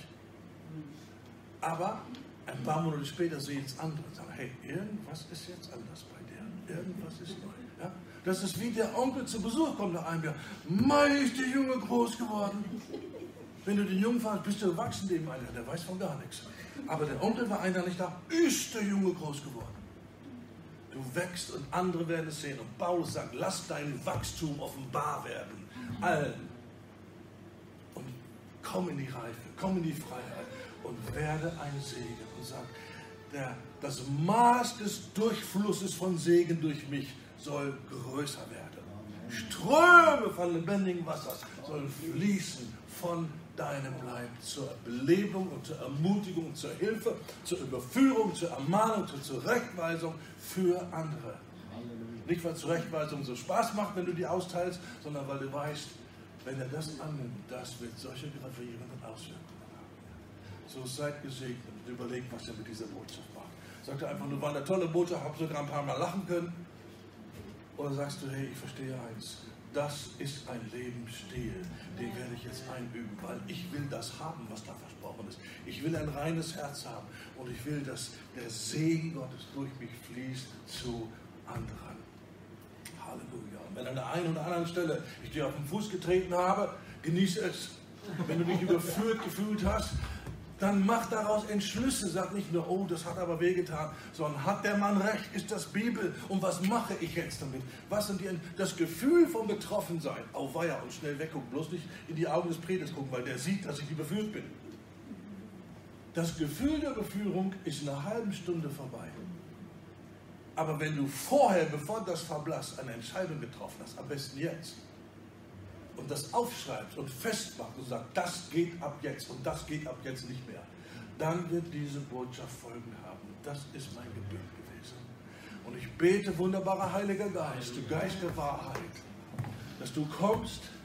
Aber ein paar Monate später sehen es andere und sagen, hey, irgendwas ist jetzt anders bei dir. Irgendwas ist neu. Ja? Das ist wie der Onkel zu Besuch kommt nach einem Jahr. Mei, ist der Junge groß geworden. Wenn du den Jungen fragst, bist du erwachsen dem Alter, der weiß von gar nichts. Aber der Onkel war einer nicht da, ist der Junge groß geworden. Du wächst und andere werden es sehen. Und Paulus sagt, lass dein Wachstum offenbar werden. Allen. Und komm in die Reife, komm in die Freiheit und werde ein Segen. Und sag, das Maß des Durchflusses von Segen durch mich soll größer werden. Ströme von lebendigem Wasser sollen fließen von deinem Leib zur Belebung und zur Ermutigung und zur Hilfe, zur Überführung, zur Ermahnung, zur Zurechtweisung für andere. Nicht, weil Zurechtweisung so Spaß macht, wenn du die austeilst, sondern weil du weißt, wenn er das annimmt, das wird solche gravierenden Auswirkungen haben. So seid gesegnet und überlegt, was ihr mit dieser Botschaft macht. Sagt er einfach nur, war eine tolle Botschaft, habe sogar ein paar Mal lachen können. Oder sagst du, hey, ich verstehe eins, das ist ein Lebensstil, den werde ich jetzt einüben, weil ich will das haben, was da versprochen ist. Ich will ein reines Herz haben und ich will, dass der Segen Gottes durch mich fließt zu anderen. Halleluja. Und wenn an der einen oder anderen Stelle ich dir auf den Fuß getreten habe, genieße es. Wenn du dich überführt gefühlt hast, dann mach daraus Entschlüsse. Sag nicht nur, oh, das hat aber wehgetan, sondern hat der Mann recht? Ist das Bibel? Und was mache ich jetzt damit? Was sind das Gefühl von Betroffensein? Auweia und schnell weggucken. Bloß nicht in die Augen des Preters gucken, weil der sieht, dass ich überführt bin. Das Gefühl der Beführung ist in einer halben Stunde vorbei. Aber wenn du vorher, bevor das verblasst, eine Entscheidung getroffen hast, am besten jetzt, und das aufschreibst und festmachst und sagst, das geht ab jetzt und das geht ab jetzt nicht mehr, dann wird diese Botschaft Folgen haben. Das ist mein Gebet gewesen. Und ich bete, wunderbarer Heiliger Geist, du Geist der Wahrheit, dass du kommst